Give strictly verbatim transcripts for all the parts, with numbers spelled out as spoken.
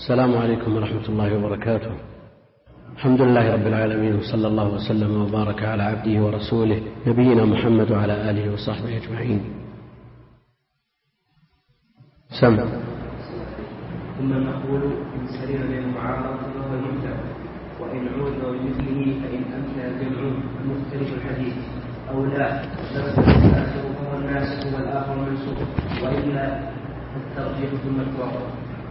السلام عليكم ورحمة الله وبركاته. الحمد لله رب العالمين، وصلى الله وسلم وبارك على عبده ورسوله نبينا محمد وعلى آله وصحبه أجمعين. سمع. ثم المقبول إن سلم من المعارضة فهو المبتدع، وإن عود بمثله فإن أمكن الجمع مختلف الحديث أو لا درس الآخر فهو الناسخ والآخر منسوخ، وإلا الترجيح ثم التوقف.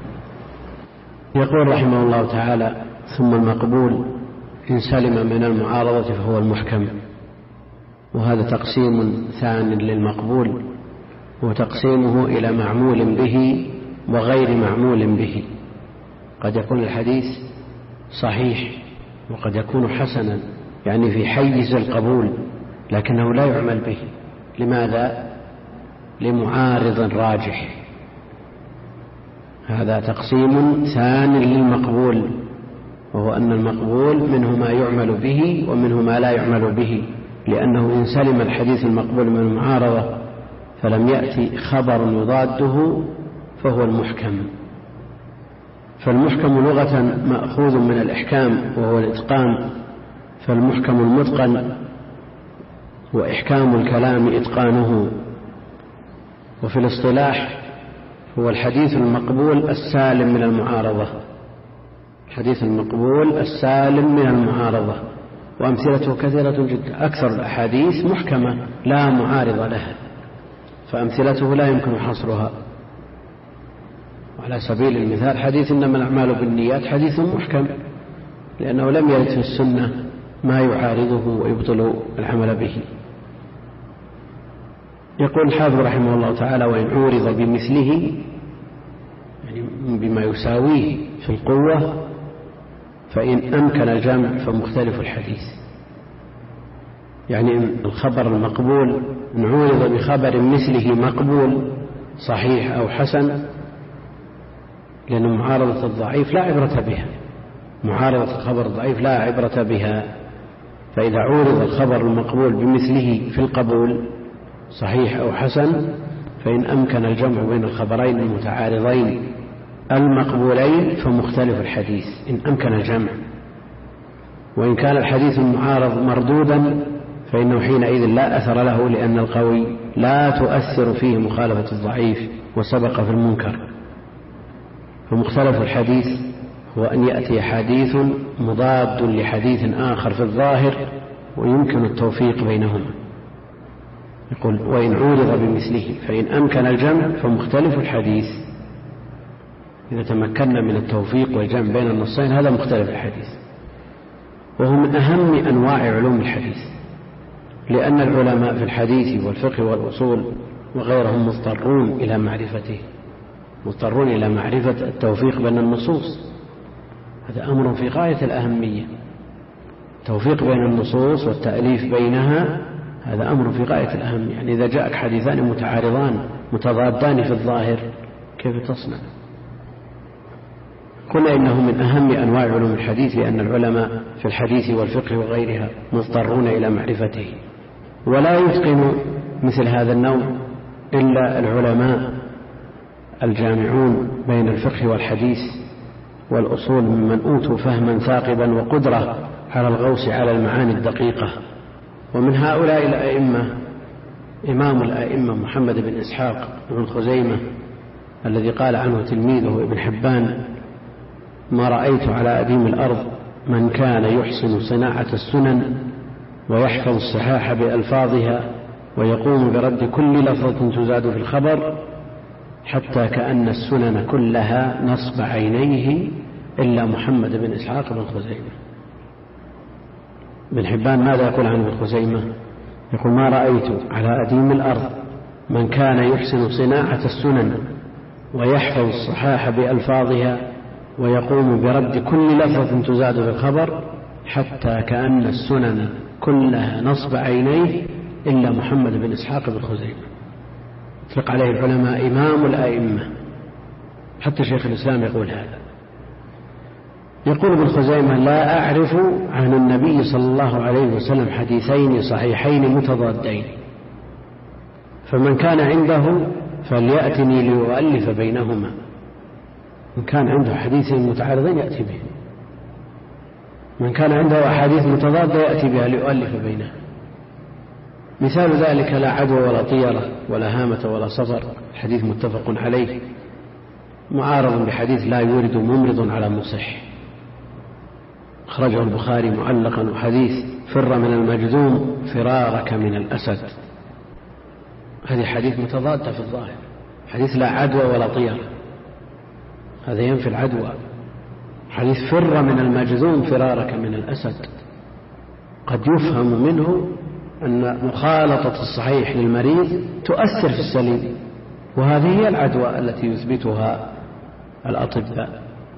يقول رحمه الله تعالى: ثم المقبول إن سلم من المعارضة فهو المحكم. وهذا تقسيم ثان للمقبول، وتقسيمه إلى معمول به وغير معمول به. قد يكون الحديث صحيح وقد يكون حسنا، يعني في حيز القبول، لكنه لا يعمل به. لماذا؟ لمعارض راجح. هذا تقسيم ثان للمقبول، وهو أن المقبول منه ما يعمل به ومنه ما لا يعمل به، لأنه إن سلم الحديث المقبول من المعارضة فلم يأتي خبر يضاده فهو المحكم. فالمحكم لغة مأخوذ من الإحكام وهو الإتقان، فالمحكم المتقن، وإحكام الكلام إتقانه. وفي الاصطلاح هو الحديث المقبول السالم من المعارضة، الحديث المقبول السالم من المعارضة، وأمثلته كثيرة جدا. أكثر الأحاديث محكمة لا معارض لها، فأمثلته لا يمكن حصرها. وعلى سبيل المثال حديث إنما الأعمال بالنيات حديث محكم، لأنه لم يرد في السنة ما يعارضه ويبطل العمل به. يقول الحافظ رحمه الله تعالى: وإن عورض بمثله، يعني بما يساويه في القوة، فإن أمكن الجمع فمختلف الحديث. يعني الخبر المقبول إن عورض بخبر مثله مقبول صحيح أو حسن، لأن معارضة الضعيف لا عبرة بها، معارضة الخبر الضعيف لا عبرة بها. فإذا عورض الخبر المقبول بمثله في القبول صحيح أو حسن، فإن أمكن الجمع بين الخبرين المتعارضين المقبولين فمختلف الحديث إن أمكن الجمع. وإن كان الحديث المعارض مردودا فإنه حينئذ لا أثر له، لأن القوي لا تؤثر فيه مخالفة الضعيف وسبق في المنكر. فمختلف الحديث هو أن يأتي حديث مضاد لحديث آخر في الظاهر ويمكن التوفيق بينهما. يقول: وإن عورض بمثله فإن أمكن الجمع فمختلف الحديث. إذا تمكنا من التوفيق والجمع بين النصين هذا مختلف الحديث، وهو من أهم أنواع علوم الحديث، لأن العلماء في الحديث والفقه والأصول وغيرهم مضطرون إلى معرفته، مضطرون إلى معرفة التوفيق بين النصوص. هذا أمر في غاية الأهمية، التوفيق بين النصوص والتأليف بينها هذا أمر في غاية الأهم. يعني إذا جاءك حديثان متعارضان متضادان في الظاهر كيف تصنع؟ قلنا إنه من أهم أنواع علوم الحديث، لأن العلماء في الحديث والفقه وغيرها مضطرون إلى معرفته، ولا يتقن مثل هذا النوع إلا العلماء الجامعون بين الفقه والحديث والأصول، ممن أوتوا فهما ثاقبا وقدرة على الغوص على المعاني الدقيقة. ومن هؤلاء الأئمة إمام الأئمة محمد بن إسحاق بن خزيمة، الذي قال عنه تلميذه ابن حبان: ما رأيت على أديم الأرض من كان يحسن صناعة السنن ويحفظ الصحاح بألفاظها ويقوم برد كل لفظة تزاد في الخبر، حتى كأن السنن كلها نصب عينيه إلا محمد بن إسحاق بن خزيمة. ابن حبان ماذا يقول عن ابن خزيمة؟ يقول: ما رأيت على أديم الأرض من كان يحسن صناعة السنن ويحفظ الصحاح بألفاظها ويقوم برد كل لفظة تزاد في الخبر، حتى كأن السنن كلها نصب عينيه إلا محمد بن إسحاق بن خزيمة. يطلق عليه العلماء إمام الأئمة، حتى شيخ الإسلام يقول هذا. يقول ابن خزيمة: لا أعرف عن النبي صلى الله عليه وسلم حديثين صحيحين متضادين، فمن كان عنده فليأتني ليؤلف بينهما. من كان عنده حديثين متعارضين يأتي به، من كان عنده أحاديث متضادة يأتي بها ليؤلف بينها. مثال ذلك لا عدوى ولا طيرة ولا هامة ولا صفر، حديث متفق عليه معارض بحديث لا يورد ممرض على مصح، أخرجه البخاري معلقا، وحديث فر من المجذوم فرارك من الأسد، هذه حديث متضادة في الظاهر. حديث لا عدوى ولا طيرة هذا ينفي العدوى، حديث فر من المجذوم فرارك من الأسد قد يفهم منه أن مخالطة الصحيح للمريض تؤثر في السليم، وهذه هي العدوى التي يثبتها الأطباء.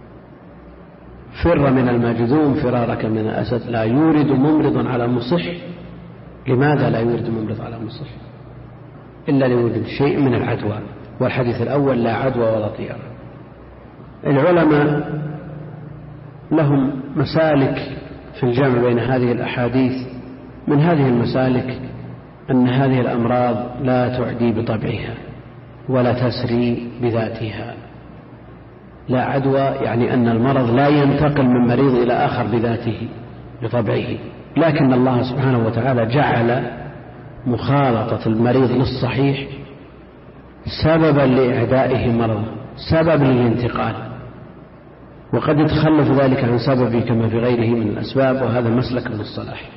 فر من المجذوم فرارك من الأسد، لا يورد ممرض على مصح. لماذا لا يورد ممرض على مصح؟ إلا ليوجد شيء من العدوى، والحديث الأول لا عدوى ولا طيرة. العلماء لهم مسالك في الجمع بين هذه الأحاديث، من هذه المسالك أن هذه الأمراض لا تعدي بطبعها ولا تسري بذاتها. لا عدوى يعني أن المرض لا ينتقل من مريض إلى آخر بذاته بطبعه، لكن الله سبحانه وتعالى جعل مخالطة المريض للصحيح سببا لإعدائه مرض، سبب للانتقال، وقد يتخلف ذلك عن سببه كما في غيره من الأسباب، وهذا مسلك ابن الصلاح.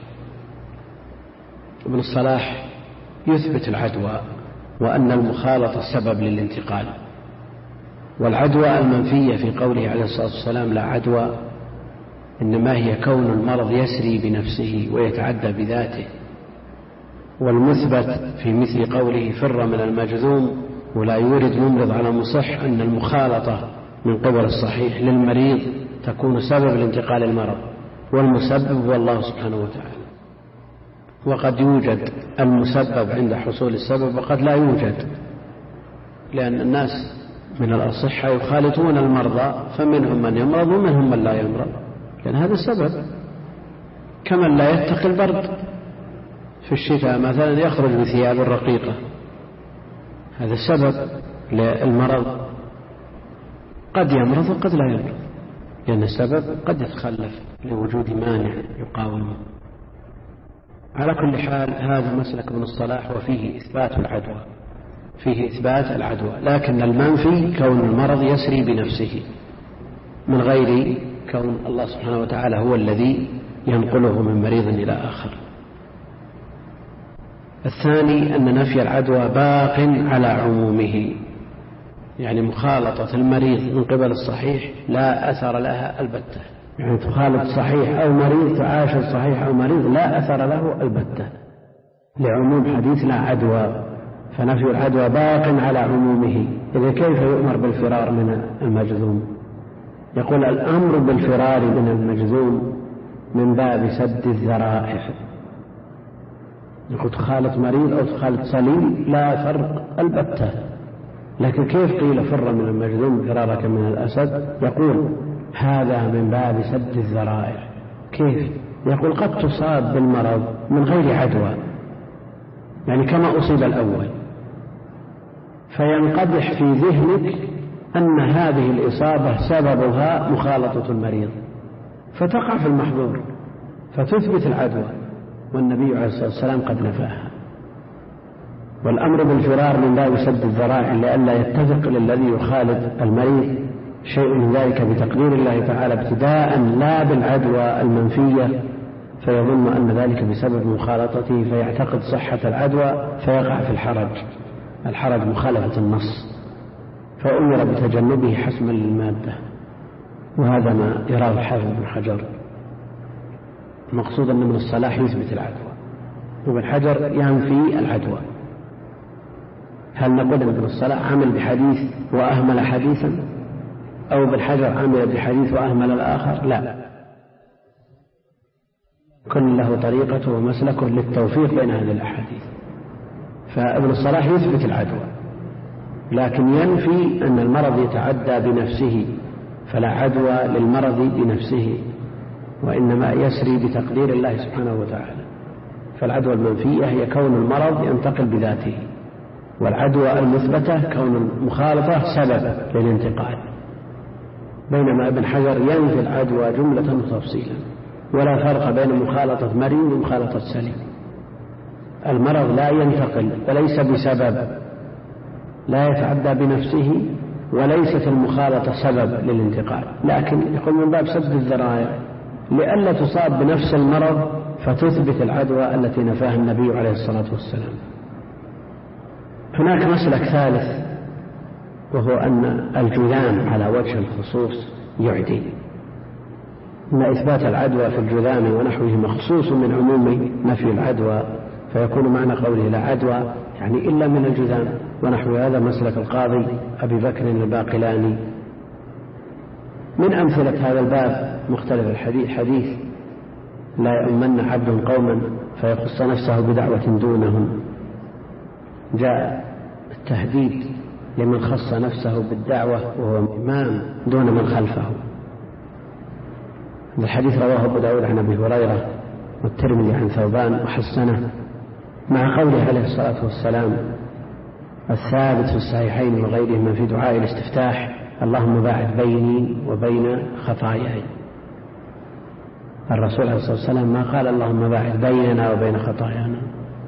ابن الصلاح يثبت العدوى وأن المخالطة سبب للانتقال، والعدوى المنفية في قوله عليه الصلاة والسلام لا عدوى إنما هي كون المرض يسري بنفسه ويتعدى بذاته، والمثبت في مثل قوله فر من المجذوم ولا يورد ممرض على مصح أن المخالطة من قبل الصحيح للمريض تكون سبب لانتقال المرض، والمسبب هو الله سبحانه وتعالى. وقد يوجد المسبب عند حصول السبب وقد لا يوجد، لأن الناس من الأصحة يخالطون المرضى، فمنهم من يمرض ومنهم من لا يمرض، لأن هذا السبب. كمن لا يتقي البرد في الشتاء مثلا يخرج بثياب رقيقة، هذا السبب للمرض، قد يمرض وقد لا يمرض، لأن السبب قد يتخلف لوجود مانع يقاومه. على كل حال هذا مسلك ابن الصلاح وفيه إثبات العدوى، فيه إثبات العدوى، لكن المنفي كون المرض يسري بنفسه من غير كون الله سبحانه وتعالى هو الذي ينقله من مريض إلى آخر. الثاني أن نفي العدوى باق على عمومه، يعني مخالطة المريض من قبل الصحيح لا أثر لها البتة، يعني تخالط صحيح أو مريض، تعاشر صحيح أو مريض لا أثر له البتة لعموم حديث لا عدوى، فنفي العدوى باق على عمومه. إذا كيف يؤمر بالفرار من المجذوم؟ يقول الأمر بالفرار من المجذوم من باب سد الذرائع، يقول تخالط مريض أو تخالط سليم لا فرق البتة، لكن كيف قيل فر من المجذوم فرارك من الأسد؟ يقول هذا من باب سد الذرائع. كيف؟ يقول قد تصاب بالمرض من غير عدوى، يعني كما أصيب الأول، فينقدح في ذهنك أن هذه الإصابة سببها مخالطة المريض، فتقع في المحظور فتثبت العدوى، والنبي عليه الصلاة والسلام قد نفاها. والأمر بالفرار من باب سد الذرائع لئلا يتفق للذي يخالط المريض شيء من ذلك بتقدير الله تعالى ابتداء لا بالعدوى المنفية، فيظن أن ذلك بسبب مخالطته فيعتقد صحة العدوى فيقع في الحرج، الحرج مخالفة النص، فأمر بتجنبه حسما للمادة، وهذا ما يراه الحافظ بن حجر. المقصود أن من الصلاح يثبت العدوى، وابن حجر ينفي العدوى. هل نقول أن ابن الصلاح عمل بحديث وأهمل حديثا، أو ابن حجر عمل بحديث وأهمل الآخر؟ لا، كل له طريقته ومسلكه للتوفيق بين هذه الأحاديث. فابن الصلاح يثبت العدوى، لكن ينفي أن المرض يتعدى بنفسه، فلا عدوى للمرض بنفسه، وإنما يسري بتقدير الله سبحانه وتعالى. فالعدوى المنفية هي كون المرض ينتقل بذاته، والعدوى المثبتة كون المخالطة سبب للانتقال. بينما ابن حجر ينفي العدوى جملة وتفصيلا، ولا فرق بين مخالطة مريض ومخالطة سليم. المرض لا ينتقل وليس بسبب، لا يتعدى بنفسه، وليست المخالطة سبب للانتقال، لكن يقول من باب سد الذرائع لئلا تصاب بنفس المرض فتثبت العدوى التي نفاها النبي عليه الصلاة والسلام. هناك مسلك ثالث، وهو أن الجذام على وجه الخصوص يعدي، أن إثبات العدوى في الجذام ونحوه مخصوص من عموم نفي العدوى، فيكون معنى قوله لا عدوى يعني إلا من الجذام ونحو هذا مسلك القاضي أبي بكر الباقلاني. من أمثلة هذا الباب مختلف الحديث حديث لا يؤمن عبد قوما فيخص نفسه بدعوة دونهم، جاء التهديد لمن خص نفسه بالدعوة وهو إمام دون من خلفه. هذا الحديث رواه أبو داود عن أبي هريرة والترمذي عن ثوبان وحسنه، مع قوله عليه الصلاة والسلام الثابت في الصحيحين وغيرهما في دعاء الاستفتاح اللهم باعد بيني وبين خطاياي. الرسول عليه الصلاة والسلام ما قال اللهم باعد بيننا وبين خطايانا،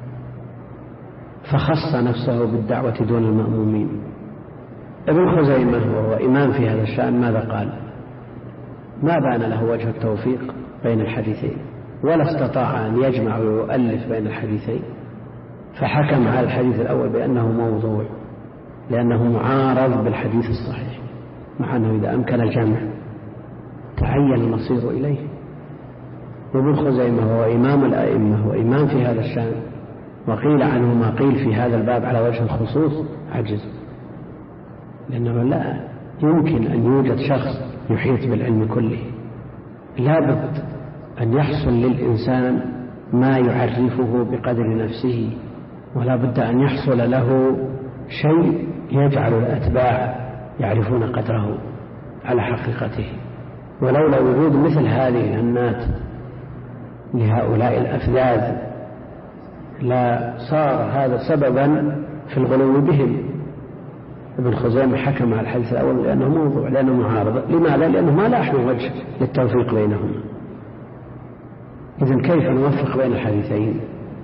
فخص نفسه بالدعوة دون المأمومين. ابن خزيمة وهو إمام في هذا الشأن ماذا قال؟ ما بان له وجه التوفيق بين الحديثين، ولا استطاع أن يجمع ويؤلف بين الحديثين، فحكم على الحديث الأول بأنه موضوع لأنه معارض بالحديث الصحيح، مع أنه إذا أمكن الجمع تعين المصير إليه. وابن خزيمة هو إمام الأئمة وإمام في هذا الشأن، وقيل عنه ما قيل في هذا الباب على وجه الخصوص عجز، لأنه لا يمكن أن يوجد شخص يحيط بالعلم كله، لا بد أن يحصل للإنسان ما يعرفه بقدر نفسه، ولا بد أن يحصل له شيء يجعل الأتباع يعرفون قدره على حقيقته. ولولا وجود مثل هذه الهنات لهؤلاء الأفذاذ لا صار هذا سببا في الغلو بهم. ابن خزيمة حكم على الحديث الأول لأنه موضوع، لأنه معارضة. لماذا؟ لأنه ما لاح وجه للتوفيق بينهما. إذن كيف نوفق بين الحديثين؟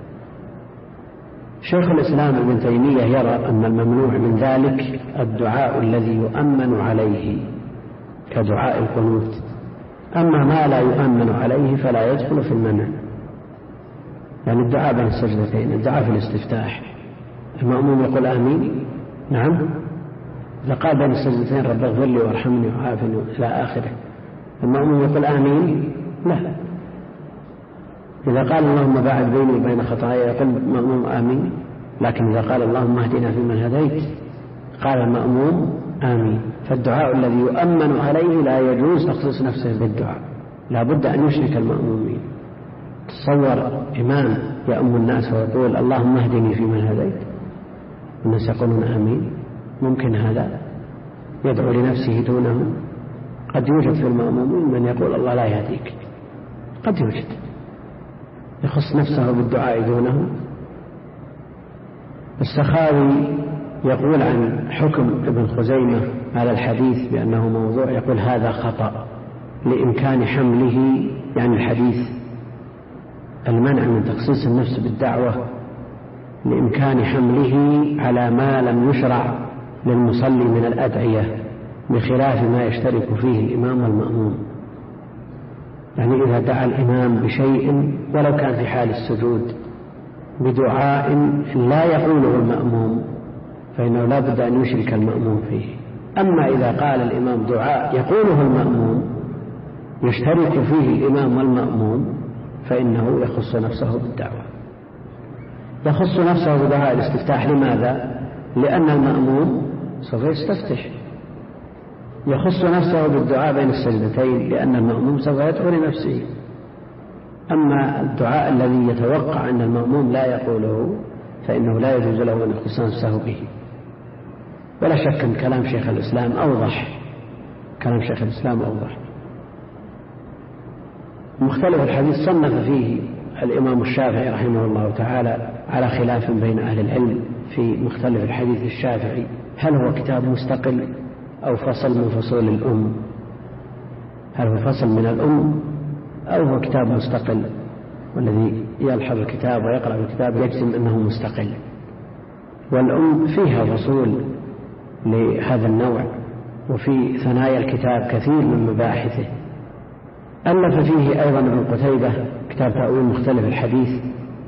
شيخ الإسلام ابن تيمية يرى أن الممنوع من ذلك الدعاء الذي يؤمن عليه كدعاء القنوت، أما ما لا يؤمن عليه فلا يدخل في المنع. يعني الدعاء بين السجدتين، الدعاء في الاستفتاح، المأموم يقول آمين، نعم، إذا قال بين السجدتين رب اغفر لي وارحمني وعافني إلى آخره، المأموم يقول آمين؟ لا. إذا قال اللهم باعد بيني وبين خطاياي يقول المأموم آمين، لكن إذا قال اللهم اهدنا فيمن هديت قال المأموم آمين. فالدعاء الذي يؤمن عليه لا يجوز تخصيص نفسه بالدعاء، لا بد أن يشرك المأمومين. تصور إمام يأم الناس ويقول اللهم اهدني فيمن هديت، الناس يقولون آمين؟ ممكن هذا؟ يدعو لنفسه دونهم؟ قد يوجد في المأمومين من يقول الله لا يهديك، قد يوجد يخص نفسه بالدعاء دونه. السخاوي يقول عن حكم ابن خزيمة على الحديث بأنه موضوع، يقول هذا خطأ لإمكان حمله، يعني الحديث المنع من تخصيص النفس بالدعوة لإمكان حمله على ما لم يشرع للمصلي من الأدعية بخلاف ما يشترك فيه الإمام والمأموم. يعني إذا دعا الإمام بشيء ولو كان في حال السجود بدعاء لا يقوله المأموم فإنه لا بد أن يشرك المأموم فيه. أما إذا قال الإمام دعاء يقوله المأموم يشترك فيه الإمام والمأموم فإنه يخص نفسه بالدعوة، يخص نفسه بدعاء الاستفتاح. لماذا؟ لأن المأموم سوف يستفتح. يخص نفسه بالدعاء بين السجدتين لأن المأموم سوف يدعو لنفسه. أما الدعاء الذي يتوقع أن المأموم لا يقوله فإنه لا يجوز له أن يخص نفسه به. ولا شك أن كلام شيخ الإسلام أوضح، كلام شيخ الإسلام أوضح. مختلف الحديث صنف فيه الإمام الشافعي رحمه الله تعالى على خلاف بين أهل العلم في مختلف الحديث الشافعي، هل هو كتاب مستقل أو فصل من فصول الأم؟ هل هو فصل من الأم أو هو كتاب مستقل، والذي يلحظ الكتاب ويقرأ الكتاب يجزم أنه مستقل. والأم فيها فصول لهذا النوع، وفي ثنايا الكتاب كثير من مباحثه. ألف فيه أيضا ابن قتيبة كتاب تأويل مختلف الحديث،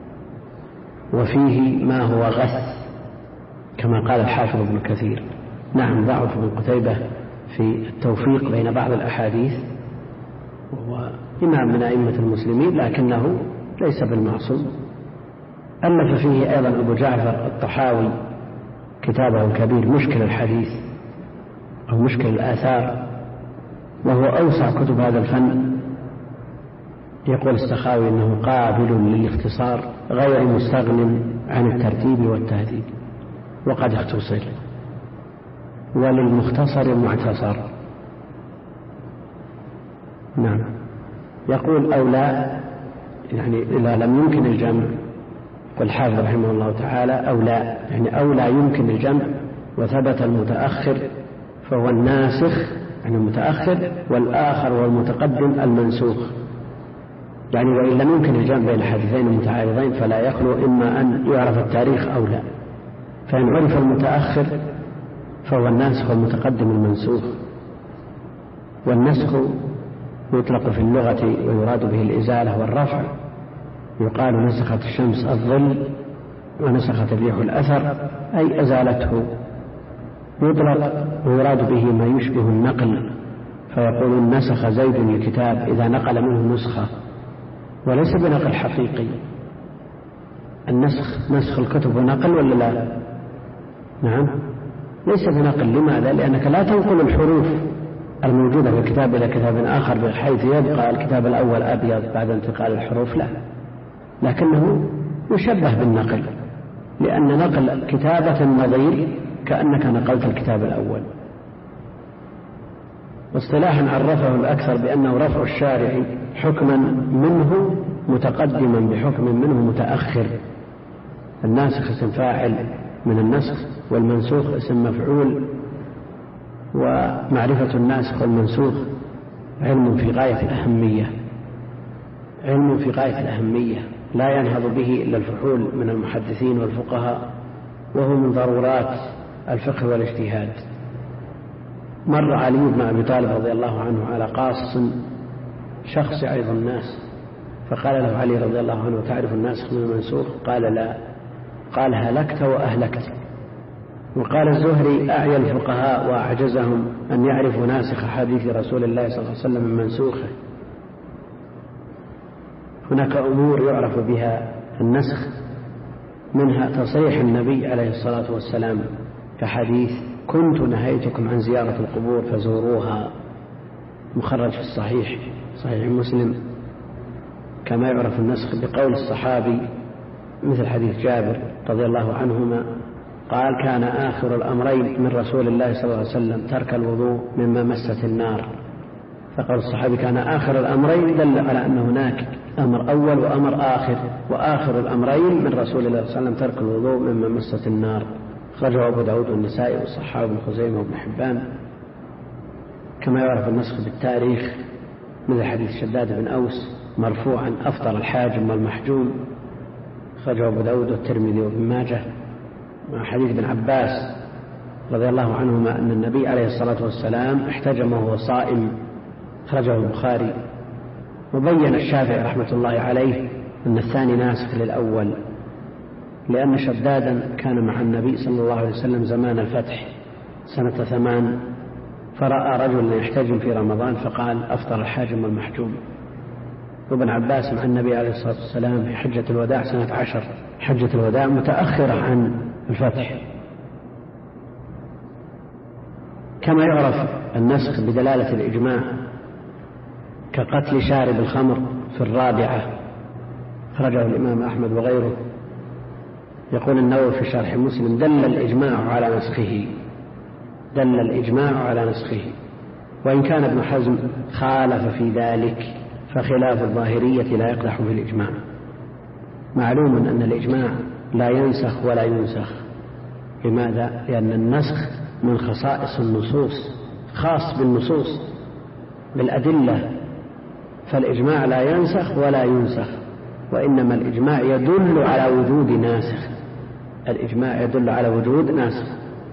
وفيه ما هو غث كما قال الحافظ ابن كثير. نعم، ضعف ابن قتيبة في التوفيق بين بعض الأحاديث، وهو إمام من أئمة المسلمين لكنه ليس بالمعصوم. ألف فيه أيضا أبو جعفر الطحاوي كتابه الكبير مشكل الحديث أو مشكل الآثار، وهو أوسع كتب هذا الفن. يقول السخاوي أنه قابل للاختصار غير مستغن عن الترتيب والتهذيب، وقد اختصر، وللمختصر معتصر. نعم. يقول أو لا، يعني إذا لم يمكن الجمع، قل حافظ رحمه الله تعالى أو لا، يعني أو لا يمكن الجمع وثبت المتأخر فهو الناسخ يعني المتأخر، والآخر والمتقدم المنسوخ. يعني وإن لم يمكن الجمع بين الحديثين المتعارضين فلا يخلو إما أن يعرف التاريخ أو لا. فإن عرف المتأخر فهو الناسخ والمتقدم المنسوخ. والنسخ يطلق في اللغة ويراد به الإزالة والرفع. يقال نسخت الشمس الظل ونسخت الريح الأثر، أي أزالته. يطلق ويراد به ما يشبه النقل، فيقول نسخ زيد الكتاب إذا نقل منه نسخة، وليس بنقل حقيقي. النسخ نسخ الكتب ونقل ولا لا؟ نعم، ليس بنقل. لماذا؟ لأنك لا تنقل الحروف الموجودة في الكتاب إلى كتاب آخر بحيث يبقى الكتاب الأول أبيض بعد انتقال الحروف، لا، لكنه يشبه بالنقل، لأن نقل كتابة النظير كأنك نقلت الكتاب الأول. واصطلاحا عرفه الأكثر بأنه رفع الشارع حكما منه متقدما بحكم منه متأخر. الناسخ اسم فاعل من النسخ، والمنسوخ اسم مفعول. ومعرفة الناسخ والمنسوخ علم في غاية الأهمية، علم في غاية الأهمية لا ينهض به إلا الفحول من المحدثين والفقهاء، وهو من ضرورات الفقه والاجتهاد. مر علي بن أبي طالب رضي الله عنه على قاص شخص يعرف الناس، فقال له علي رضي الله عنه: تعرف الناسخ من المنسوخ؟ قال: لا. قال: هلكت وأهلكت. وقال الزهري: أعيا الفقهاء وأعجزهم أن يعرفوا ناسخ حديث رسول الله صلى الله عليه وسلم من منسوخه. هناك أمور يعرف بها النسخ، منها تصريح النبي عليه الصلاة والسلام كحديث: كنت نهيتكم عن زيارة القبور فزوروها، مخرج في الصحيح صحيح مسلم. كما يعرف النسخ بقول الصحابي مثل حديث جابر رضي الله عنهما قال: كان آخر الأمرين من رسول الله صلى الله عليه وسلم ترك الوضوء مما مست النار. فقال الصحابي كان آخر الأمرين دل على أن هناك أمر أول وأمر آخر، وآخر الأمرين من رسول الله صلى الله عليه وسلم ترك الوضوء مما مست النار. خرجه أبو داود والنسائي والصحابي بن خزيمة وابن حبان. كما يعرف النسخ بالتاريخ مثل حديث شداد بن أوس مرفوعا: أفطر الحاجم والمحجوم. خرجه أبو داود والترمذي وابن ماجه. مع حديث ابن عباس رضي الله عنهما أن النبي عليه الصلاة والسلام احتجم وهو صائم. خرجه البخاري. وبين الشافعي رحمة الله عليه أن الثاني ناسخ للأول، لأن شدادا كان مع النبي صلى الله عليه وسلم زمان الفتح سنة ثمان، فرأى رجلا يحتجم في رمضان فقال: أفطر الحاجم والمحجوم. وابن عباس مع النبي عليه الصلاة والسلام في حجة الوداع سنة عشر، حجة الوداع متأخرة عن الفتح. كما يعرف النسخ بدلالة الإجماع كقتل شارب الخمر في الرابعة. خرجه الإمام أحمد وغيره. يقول النووي في شرح مسلم: دل الإجماع على نسخه، دل الإجماع على نسخه. وإن كان ابن حزم خالف في ذلك فخلاف الظاهرية لا يقدح في الإجماع. معلوم أن الإجماع لا ينسخ ولا ينسخ. لماذا؟ لأن النسخ من خصائص النصوص، خاص بالنصوص، بالأدلة، فالإجماع لا ينسخ ولا ينسخ، وإنما الإجماع يدل على وجود ناسخ. الإجماع يدل على وجود ناسخ.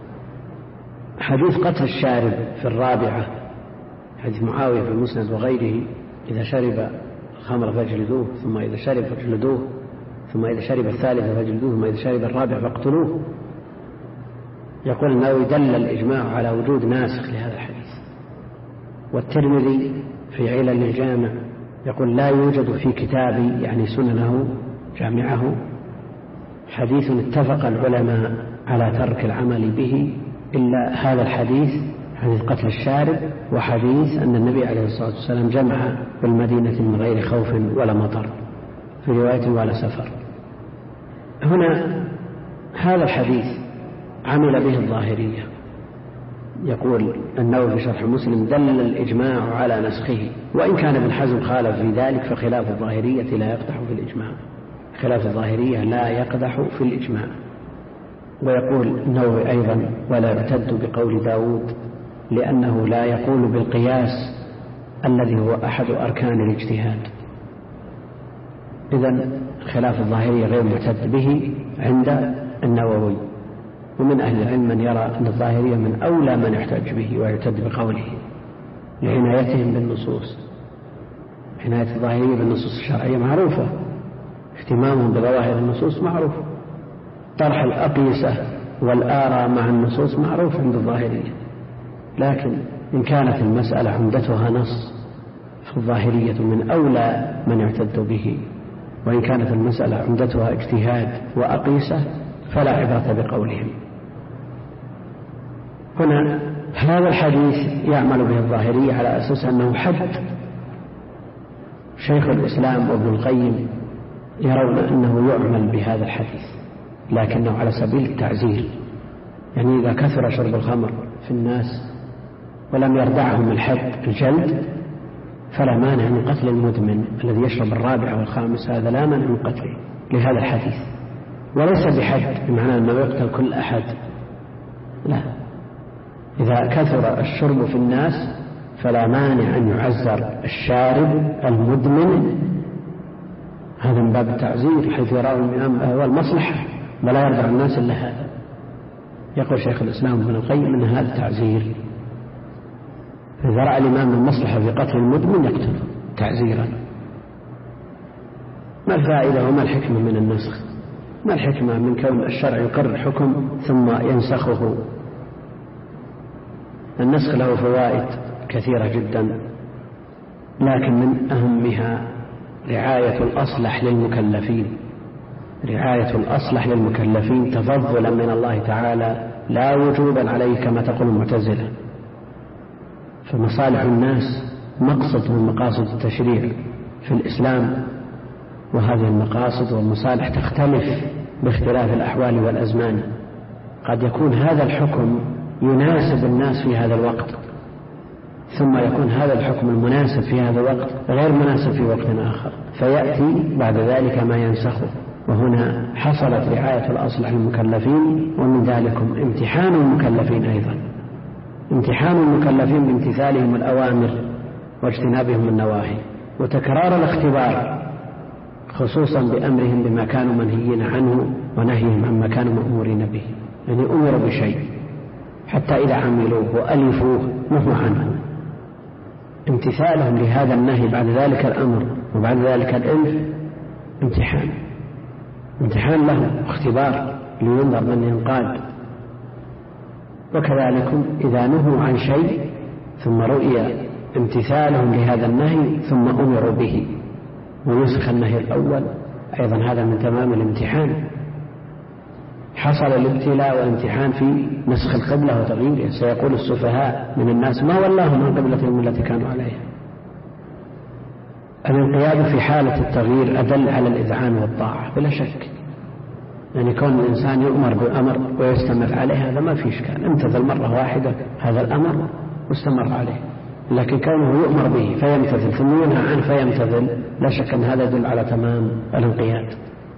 حديث قتل الشارب في الرابعة، حديث معاوية في المسند وغيره: إذا شرب الخمر فاجلدوه، ثم إذا شرب فاجلدوه، ثم إذا شرب الثالثة فاجلدوه، ثم إذا شرب الرابع فاقتلوه. يقول النووي: دل الإجماع على وجود ناسخ لهذا الحديث. والترمذي في علل الجامع يقول: لا يوجد في كتابي، يعني سننه جامعه، حديث اتفق العلماء على ترك العمل به إلا هذا الحديث، حديث قتل الشارب، وحديث أن النبي عليه الصلاة والسلام جمع بالمدينة من غير خوف ولا مطر، في رواية ولا سفر. هنا هذا الحديث عمل به الظاهرية. يقول النووي في شرح مسلم: دل الإجماع على نسخه، وإن كان ابن حزم خالف في ذلك، فخلاف الظاهرية لا يقدح في الإجماع. خلاف الظاهرية لا يقدح في الإجماع. ويقول النووي أيضا: ولا يعتد بقول داود، لأنه لا يقول بالقياس الذي هو أحد أركان الاجتهاد. إذن خلاف الظاهرية غير معتد به عند النووي. ومن أهل العلم من يرى أن الظاهرية من أولى من يحتج به ويعتد بقوله لعنايتهم بالنصوص. عناية الظاهرية بالنصوص الشرعية معروفة، اهتمامهم بظواهر النصوص معروف، طرح الأقيسة والآراء مع النصوص معروف عند الظاهرية. لكن إن كانت المسألة عمدتها نص، فالظاهرية من أولى من يعتد به، وإن كانت المسألة عمدتها اجتهاد وأقيسة فلا عبرة بقولهم. هنا هذا الحديث يعمل به الظاهرية على أساس أنه حد. شيخ الإسلام وابن القيم يرون أنه يعمل بهذا الحديث، لكنه على سبيل التعزير. يعني إذا كثر شرب الخمر في الناس ولم يردعهم الحد الجلد، فلا مانع من قتل المدمن الذي يشرب الرابع والخامس، هذا لا مانع من قتله لهذا الحديث. وليس بحد بمعنى أنه يقتل كل أحد، لا. إذا كثر الشرب في الناس فلا مانع أن يعزر الشارب المدمن، هذا من باب التعزير، حيث يراه الإمام هو المصلحة ولا يرضع الناس إلا هذا. يقول شيخ الإسلام ابن القيم أن هذا تعزير، إذا رأى الإمام المصلحة في قتل المدمن يقتله تعزيرا. ما الفائدة وما الحكمة من النسخ؟ ما الحكمة من كون الشرع يقرر حكم ثم ينسخه؟ النسخ له فوائد كثيرة جدا، لكن من أهمها رعاية الأصلح للمكلفين. رعاية الأصلح للمكلفين تفضلا من الله تعالى، لا وجوبا عليه كما تقول المعتزلة. فمصالح الناس مقصد من مقاصد التشريع في الإسلام، وهذه المقاصد والمصالح تختلف باختلاف الأحوال والأزمان. قد يكون هذا الحكم يناسب الناس في هذا الوقت، ثم يكون هذا الحكم المناسب في هذا الوقت غير مناسب في وقت آخر، فيأتي بعد ذلك ما ينسخه. وهنا حصلت رعاية الأصلح للمكلفين، ومن ذلك امتحان المكلفين أيضا، امتحان المكلفين بامتثالهم الأوامر واجتنابهم النواهي، وتكرار الاختبار خصوصا بأمرهم بما كانوا منهيين عنه ونهيهم عما كانوا مأمورين به. يعني أمروا بشيء حتى إذا عملوه وألفوه نهوا عنه، امتثالهم لهذا النهي بعد ذلك الأمر وبعد ذلك الألف امتحان، امتحان له اختبار لينظر من ينقاد. وكذلك إذا نهوا عن شيء ثم رؤي امتثالهم لهذا النهي ثم أمروا به ونسخ النهي الأول، أيضا هذا من تمام الامتحان. حصل الابتلاء والامتحان في نسخ القبلة وتغييرها. سيقول السفهاء من الناس: ما والله من قبلتهم التي كانوا عليها. الانقياد في حالة التغيير أدل على الإذعان والطاعة بلا شك. يعني كون الإنسان يؤمر بأمر ويستمر عليه هذا ما في إشكال، امتثل مرة واحدة هذا الأمر واستمر عليه. لكن كونه يؤمر به فيمتثل ثم ينهى عنه فيمتثل، لا شك أن هذا يدل على تمام الانقياد.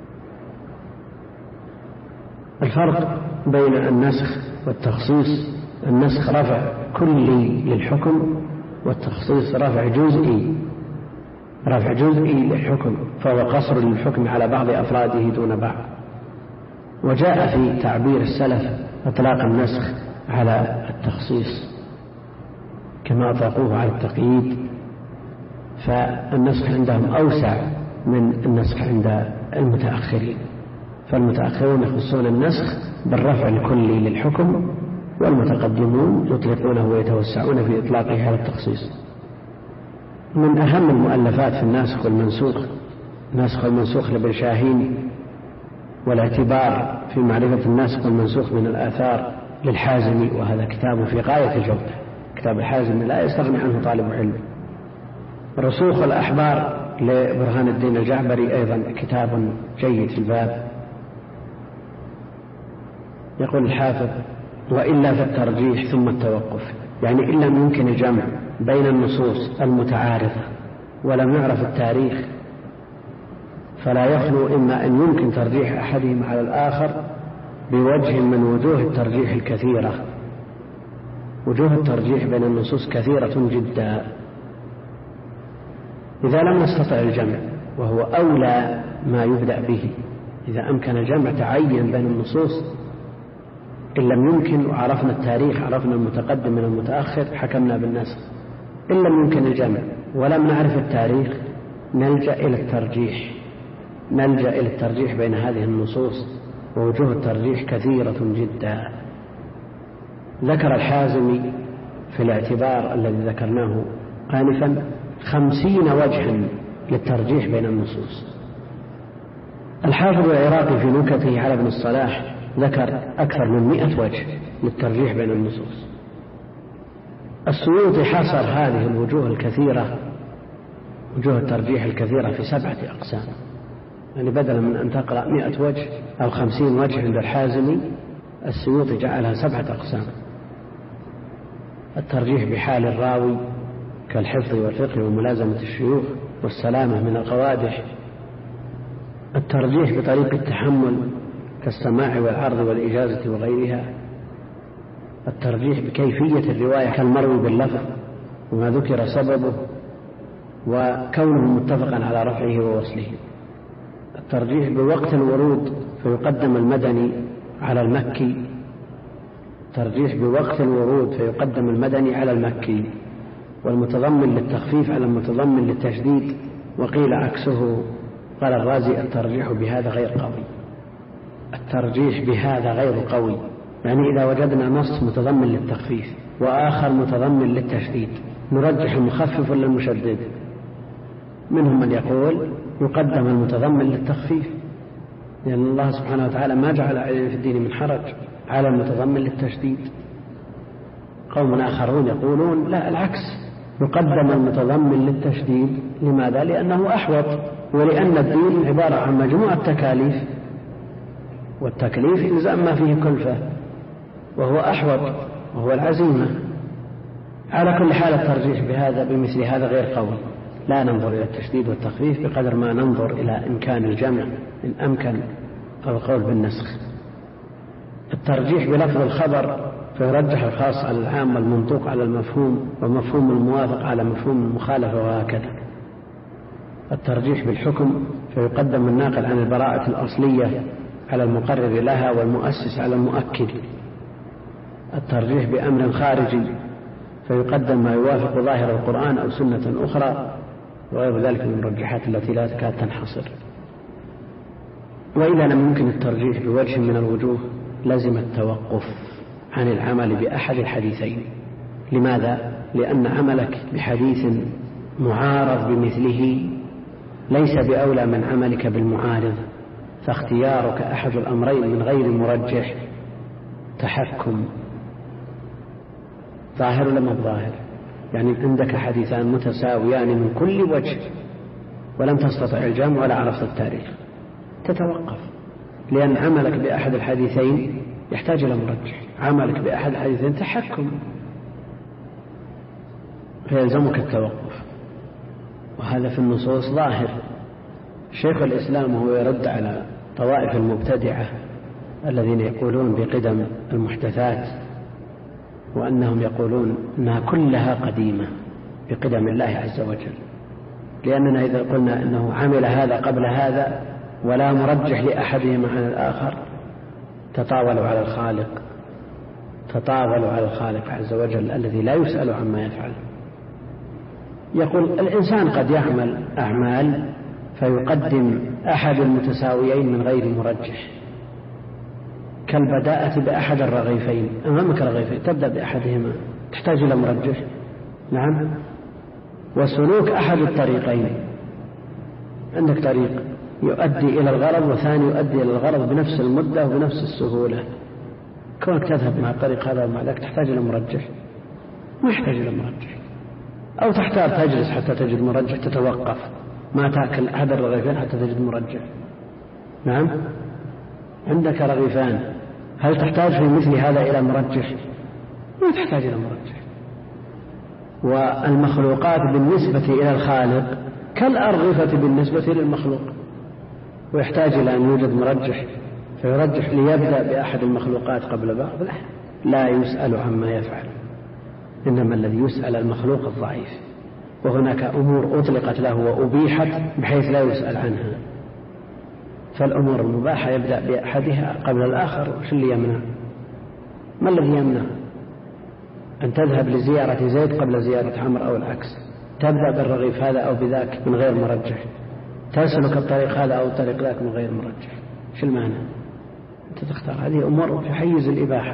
الفرق بين النسخ والتخصيص: النسخ رفع كلي للحكم، والتخصيص رفع جزئي رفع جزئي للحكم، فهو قصر للحكم على بعض أفراده دون بعض. وجاء في تعبير السلف إطلاق النسخ على التخصيص كما أطلقوه على التقييد، فالنسخ عندهم أوسع من النسخ عند المتأخرين، فالمتأخرون يخصون النسخ بالرفع الكلي للحكم، والمتقدمون يطلقونه ويتوسعون في إطلاقه على التخصيص. من أهم المؤلفات في الناسخ والمنسوخ ناسخ والمنسوخ لابن شاهين، والاعتبار في معرفة الناسخ والمنسوخ من الآثار للحازمي، وهذا كتاب في غاية الجودة، كتاب الحازمي لا يستغني عنه طالب علم. رسوخ الأحبار لبرهان الدين الجعبري أيضا كتاب جيد في الباب. يقول الحافظ: وإلا في الترجيح ثم التوقف، يعني إن لم يمكن الجمع بين النصوص المتعارضة ولم يعرف التاريخ، فلا يخلو إما أن يمكن ترجيح أحدهم على الآخر بوجه من وجوه الترجيح الكثيرة. وجوه الترجيح بين النصوص كثيرة جدا. إذا لم نستطع الجمع، وهو أولى ما يبدأ به، إذا أمكن الجمع تعين بين النصوص، إن لم يمكن وعرفنا التاريخ، عرفنا المتقدم من المتأخر، حكمنا بالنسخ. إن لم يمكن الجمع ولم نعرف التاريخ، نلجأ إلى الترجيح نلجأ إلى الترجيح بين هذه النصوص، ووجوه الترجيح كثيرة جدا. ذكر الحازمي في الاعتبار الذي ذكرناه آنفا خمسين وجها للترجيح بين النصوص. الحافظ العراقي في نكته على ابن الصلاح ذكر أكثر من مئة وجه للترجيح بين النصوص. السيوطي حصر هذه الوجوه الكثيرة، وجوه الترجيح الكثيرة، في سبعة أقسام، يعني بدلا من أن تقرأ مئة وجه أو خمسين وجه عند الحازمي، السيوطي جعلها سبعة أقسام. الترجيح بحال الراوي كالحفظ والفقه وملازمة الشيوخ والسلامة من القوادح. الترجيح بطريق التحمل كالسماع والعرض والإجازة وغيرها. الترجيح بكيفية الرواية كالمروي باللفظ وما ذكر سببه وكونه متفقا على رفعه ووصله. الترجيح بوقت الورود فيقدم المدني على المكي. ترجيح بوقت الورود فيقدم المدني على المكي، والمتضمن للتخفيف على المتضمن للتشديد، وقيل عكسه. قال الرازي: الترجيح بهذا غير قوي. الترجيح بهذا غير قوي، يعني إذا وجدنا نص متضمن للتخفيف وآخر متضمن للتشديد، نرجح المخفف ولا المشدد؟ منهم من يقول يقدم المتضمن للتخفيف، لأن الله سبحانه وتعالى ما جعل علينا في الدين من حرج، على المتضمن للتشديد. قوم آخرون يقولون لا، العكس، يقدم المتضمن للتشديد. لماذا؟ لأنه أحوط، ولأن الدين عبارة عن مجموعة تكاليف، والتكليف إلزام ما فيه كلفة، وهو أحوط وهو العزيمة. على كل حال الترجيح بهذا بمثل هذا غير قوي. لا ننظر إلى التشديد والتخفيف بقدر ما ننظر إلى إمكان الجمع إن أمكن، أو القول بالنسخ. الترجيح بلفظ الخبر فيرجح الخاص على العام والمنطوق على المفهوم، ومفهوم الموافق على مفهوم المخالفة، وهكذا. الترجيح بالحكم فيقدم الناقل عن البراءة الأصلية على المقرر لها، والمؤسس على المؤكد. الترجيح بأمر خارجي فيقدم ما يوافق ظاهر القرآن أو سنة أخرى، وغير ذلك من المرجحات التي لا تكاد تنحصر. وإذا لم يمكن الترجيح بوجه من الوجوه، لزم التوقف عن العمل بأحد الحديثين. لماذا؟ لأن عملك بحديث معارض بمثله ليس بأولى من عملك بالمعارض، فاختيارك أحد الأمرين من غير مرجح تحكم. ظاهر لما الظاهر، يعني عندك حديثان متساويان من كل وجه، ولم تستطع الجمع ولا عرفت التاريخ، تتوقف، لأن عملك بأحد الحديثين يحتاج إلى مرجح. عملك بأحد الحديثين تحكم، فيلزمك التوقف. وهذا في النصوص ظاهر. شيخ الإسلام وهو يرد على طوائف المبتدعة الذين يقولون بقدم المحدثات، وأنهم يقولون أنها كلها قديمة، بقدم الله عز وجل، لأننا إذا قلنا أنه عمل هذا قبل هذا ولا مرجح لأحدهما عن الآخر تطاولوا على الخالق تطاولوا على الخالق عز وجل الذي لا يسأل عما يفعل. يقول الإنسان قد يعمل أعمال فيقدم أحد المتساويين من غير مرجح، كالبداءة بأحد الرغيفين، أمامك رغيفين تبدأ بأحدهما تحتاج إلى مرجح. نعم. وسلوك أحد الطريقين، عندك طريق يؤدي إلى الغرض وثاني يؤدي إلى الغرض بنفس المدة وبنفس السهولة، كونك تذهب مع الطريق هذا ومع ذاك تحتاج إلى مرجح؟ ما يحتاج إلى مرجح. أو تحتاج تجلس حتى تجد مرجح، تتوقف ما تأكل أحد الرغيفين حتى تجد مرجح. نعم. عندك رغيفان، هل تحتاج في مثل هذا إلى مرجح؟ ما تحتاج إلى مرجح. والمخلوقات بالنسبة إلى الخالق كالأرغفة بالنسبة للمخلوق، ويحتاج إلى أن يوجد مرجح فيرجح ليبدأ بأحد المخلوقات قبل بعض. لا يسأل عما يفعل، إنما الذي يسأل المخلوق الضعيف، وهناك أمور أطلقت له وأبيحت بحيث لا يسأل عنها، فالأمور المباحة يبدأ بأحدها قبل الآخر. وش اللي يمنع؟ ما الذي يمنع أن تذهب لزيارة زيد قبل زيارة عمرو أو العكس؟ تبدأ بالرغيف هذا أو بذاك من غير مرجح، تسلك الطريق هذا أو الطريق ذاك من غير مرجح. شو المعنى؟ أنت تختار. هذه أمور في حيز الإباحة.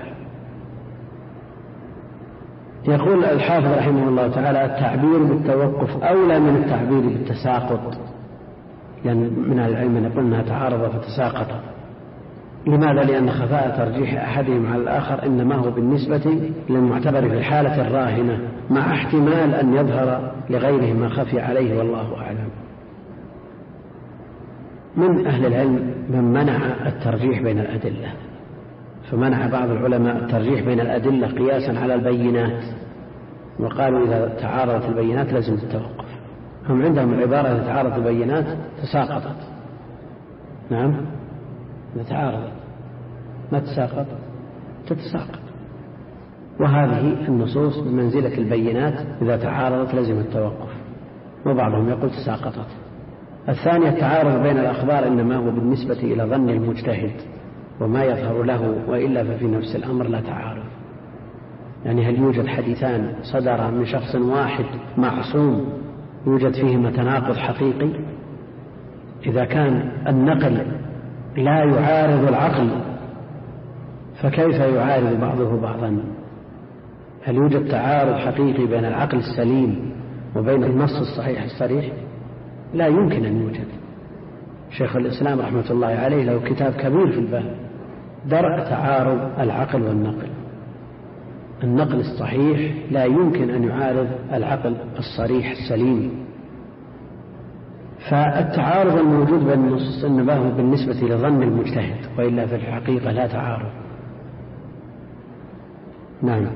يقول الحافظ رحمه الله تعالى: التعبير بالتوقف أولى من التعبير بالتساقط، لأن يعني من العلم يقول أنها تعارض فتساقط. لماذا؟ لأن خفاء ترجيح أحدهم على الآخر إنما هو بالنسبة للمعتبر في الحالة الراهنة، مع احتمال أن يظهر لغيره ما خفي عليه والله أعلم. من أهل العلم من منع الترجيح بين الأدلة، فمنع بعض العلماء الترجيح بين الأدلة قياسا على البينات، وقالوا إذا تعارضت البينات لازم التوقف. هم عندهم العبارة إذا تعارضت البينات تساقطت. نعم. إذا تعارضت ما تساقط تتساقط، وهذه النصوص بمنزلة البينات، إذا تعارضت لازم التوقف، وبعضهم يقول تساقطت. الثانية التعارض بين الأخبار إنما هو بالنسبة إلى ظن المجتهد وما يظهر له، وإلا ففي نفس الأمر لا تعارض. يعني هل يوجد حديثان صدر من شخص واحد معصوم يوجد فيهما تناقض حقيقي؟ إذا كان النقل لا يعارض العقل فكيف يعارض بعضه بعضا؟ هل يوجد تعارض حقيقي بين العقل السليم وبين النص الصحيح الصريح؟ لا يمكن أن يوجد. شيخ الإسلام رحمة الله عليه له كتاب كبير في الباب درء تعارض العقل والنقل. النقل الصحيح لا يمكن أن يعارض العقل الصريح السليم. فالتعارض الموجود بين النصوص إنما هو بالنسبة لظن المجتهد، وإلا في الحقيقة لا تعارض. نعم.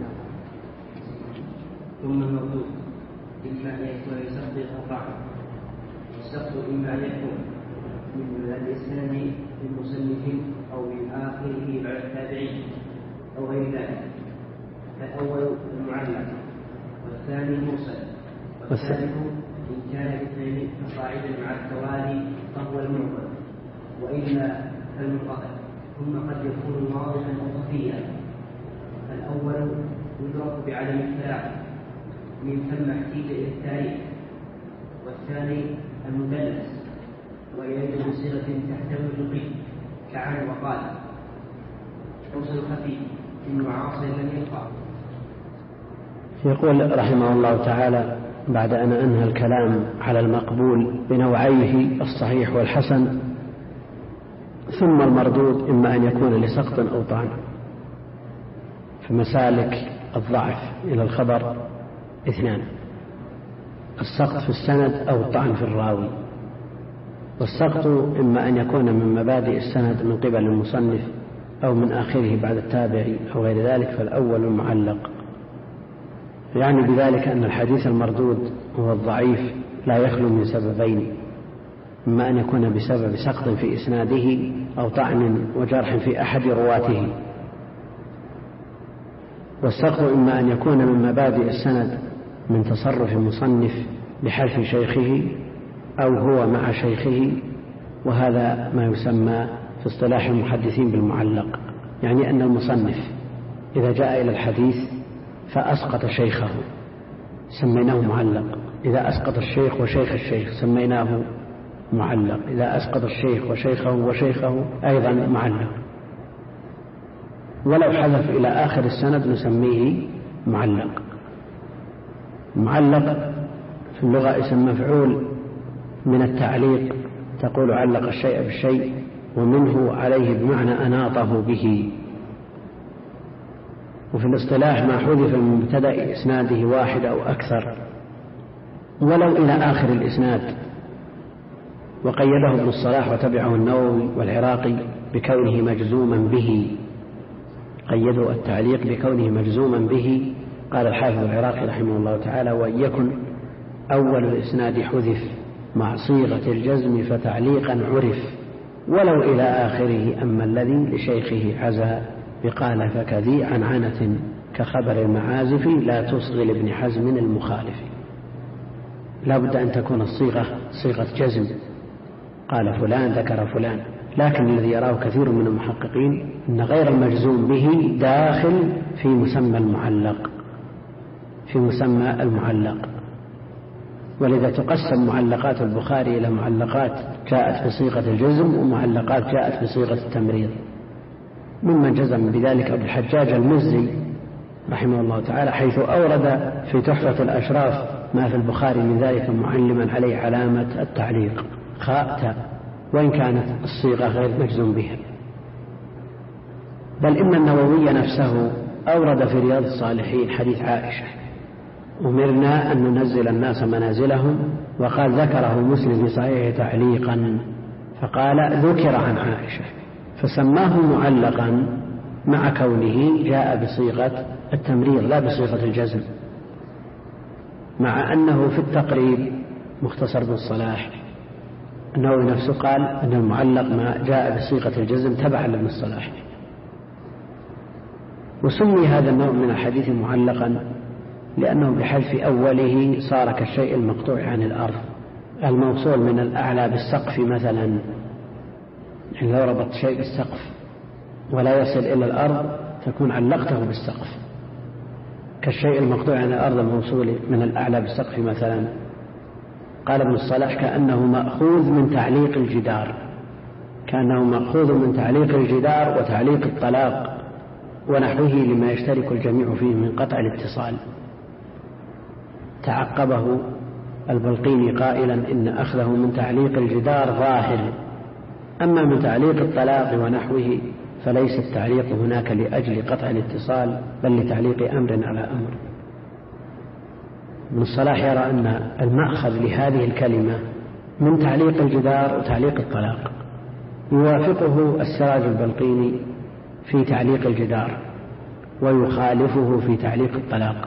ثم المردود إما أن يكون يسقط الرفع، والسقط إما أن يكون من الإسلام من مصنف أو من آخره بعد التابعين أو غير ذلك. الأول المعلق، والثاني المرسل، والثالث إن كان باثنين فصاعدا مع التوالي فهو المعضل، وإلا فالمنقطع. ثم قد يكون واضحا وخفيا. الأول يدرك بعدم التلاعب من ثم احتيج إلى التاريخ، والثاني المدلس ويرد بصيغة تحتمل القيد كعن وقال. مرسل خفي إن عاصي لم يقع. يقول رحمه الله تعالى بعد أن أنهى الكلام على المقبول بنوعيه الصحيح والحسن: ثم المردود إما أن يكون لسقط أو طعن. فمسالك الضعف إلى الخبر اثنان: السقط في السند أو الطعن في الراوي. والسقط إما أن يكون من مبادئ السند من قبل المصنف أو من آخره بعد التابعي أو غير ذلك، فالأول المعلق. يعني بذلك أن الحديث المردود هو الضعيف لا يخلو من سببين: إما أن يكون بسبب سقط في إسناده أو طعن وجرح في أحد رواته. والسقط إما أن يكون من مبادئ السند من تصرف مصنف بحذف شيخه أو هو مع شيخه، وهذا ما يسمى في اصطلاح المحدثين بالمعلق، يعني أن المصنف إذا جاء إلى الحديث فأسقط شيخه سميناه معلق، إذا أسقط الشيخ وشيخ الشيخ سميناه معلق، إذا أسقط الشيخ وشيخه وشيخه أيضا معلق، ولو حذف إلى آخر السند نسميه معلق. معلق في اللغة اسم مفعول من التعليق، تقول علق الشيء بالشيء، ومنه عليه بمعنى أناطه به. وفي الاصطلاح ما حذف من مبتدأ إسناده واحد أو أكثر ولو إلى آخر الإسناد، وقيده ابن الصلاح وتبعه النووي والعراقي بكونه مجزوما به، قيدوا التعليق بكونه مجزوما به. قال الحافظ العراقي رحمه الله تعالى: وإن يكن أول الإسناد حذف مع صيغة الجزم فتعليقا عرف، ولو إلى آخره، أما الذي لشيخه عزا بقال فكذي عنعنة كخبر المعازف لا تصغي لابن حزم المخالف. لا بد أن تكون الصيغة صيغة جزم، قال فلان ذكر فلان، لكن الذي يراه كثير من المحققين أن غير المجزوم به داخل في مسمى المعلق، في مسمى المعلق. ولذا تقسم معلقات البخاري إلى معلقات جاءت بصيغة الجزم ومعلقات جاءت بصيغة التمريض. ممن جزم بذلك أبو الحجاج المزي رحمه الله تعالى، حيث أورد في تحفة الأشراف ما في البخاري من ذلك معلما عليه علامة التعليق خاء تاء، وإن كانت الصيغة غير مجزوم بها. بل إن النووي نفسه أورد في رياض الصالحين حديث عائشة: أمرنا أن ننزل الناس منازلهم، وقال ذكره مسلم في صحيحه تعليقا، فقال ذكر عن عائشة، فسماه معلقا مع كونه جاء بصيغة التمريض لا بصيغة الجزم، مع أنه في التقريب مختصر بالصلاح النووي نفسه قال أن المعلق ما جاء بصيغة الجزم تبعا لابن الصلاح. وسمي هذا النوع من الحديث معلقا لأنه بحذف أوله صار كالشيء المقطوع عن الأرض، الموصول من الأعلى بالسقف مثلا، يعني لو ربط شيء بالسقف ولا يصل إلى الأرض تكون علقته بالسقف، كالشيء المقطوع عن الأرض الموصول من الأعلى بالسقف مثلا. قال ابن الصلاح كأنه مأخوذ من تعليق الجدار، كأنه مأخوذ من تعليق الجدار وتعليق الطلاق ونحوه لما يشترك الجميع فيه من قطع الاتصال. تعقبه البلقيني قائلا: إن أخذه من تعليق الجدار ظاهر، أما من تعليق الطلاق ونحوه فليس التعليق هناك لأجل قطع الاتصال بل لتعليق أمر على أمر. ابن الصلاح يرى أن المأخذ لهذه الكلمة من تعليق الجدار وتعليق الطلاق، يوافقه السراج البلقيني في تعليق الجدار ويخالفه في تعليق الطلاق.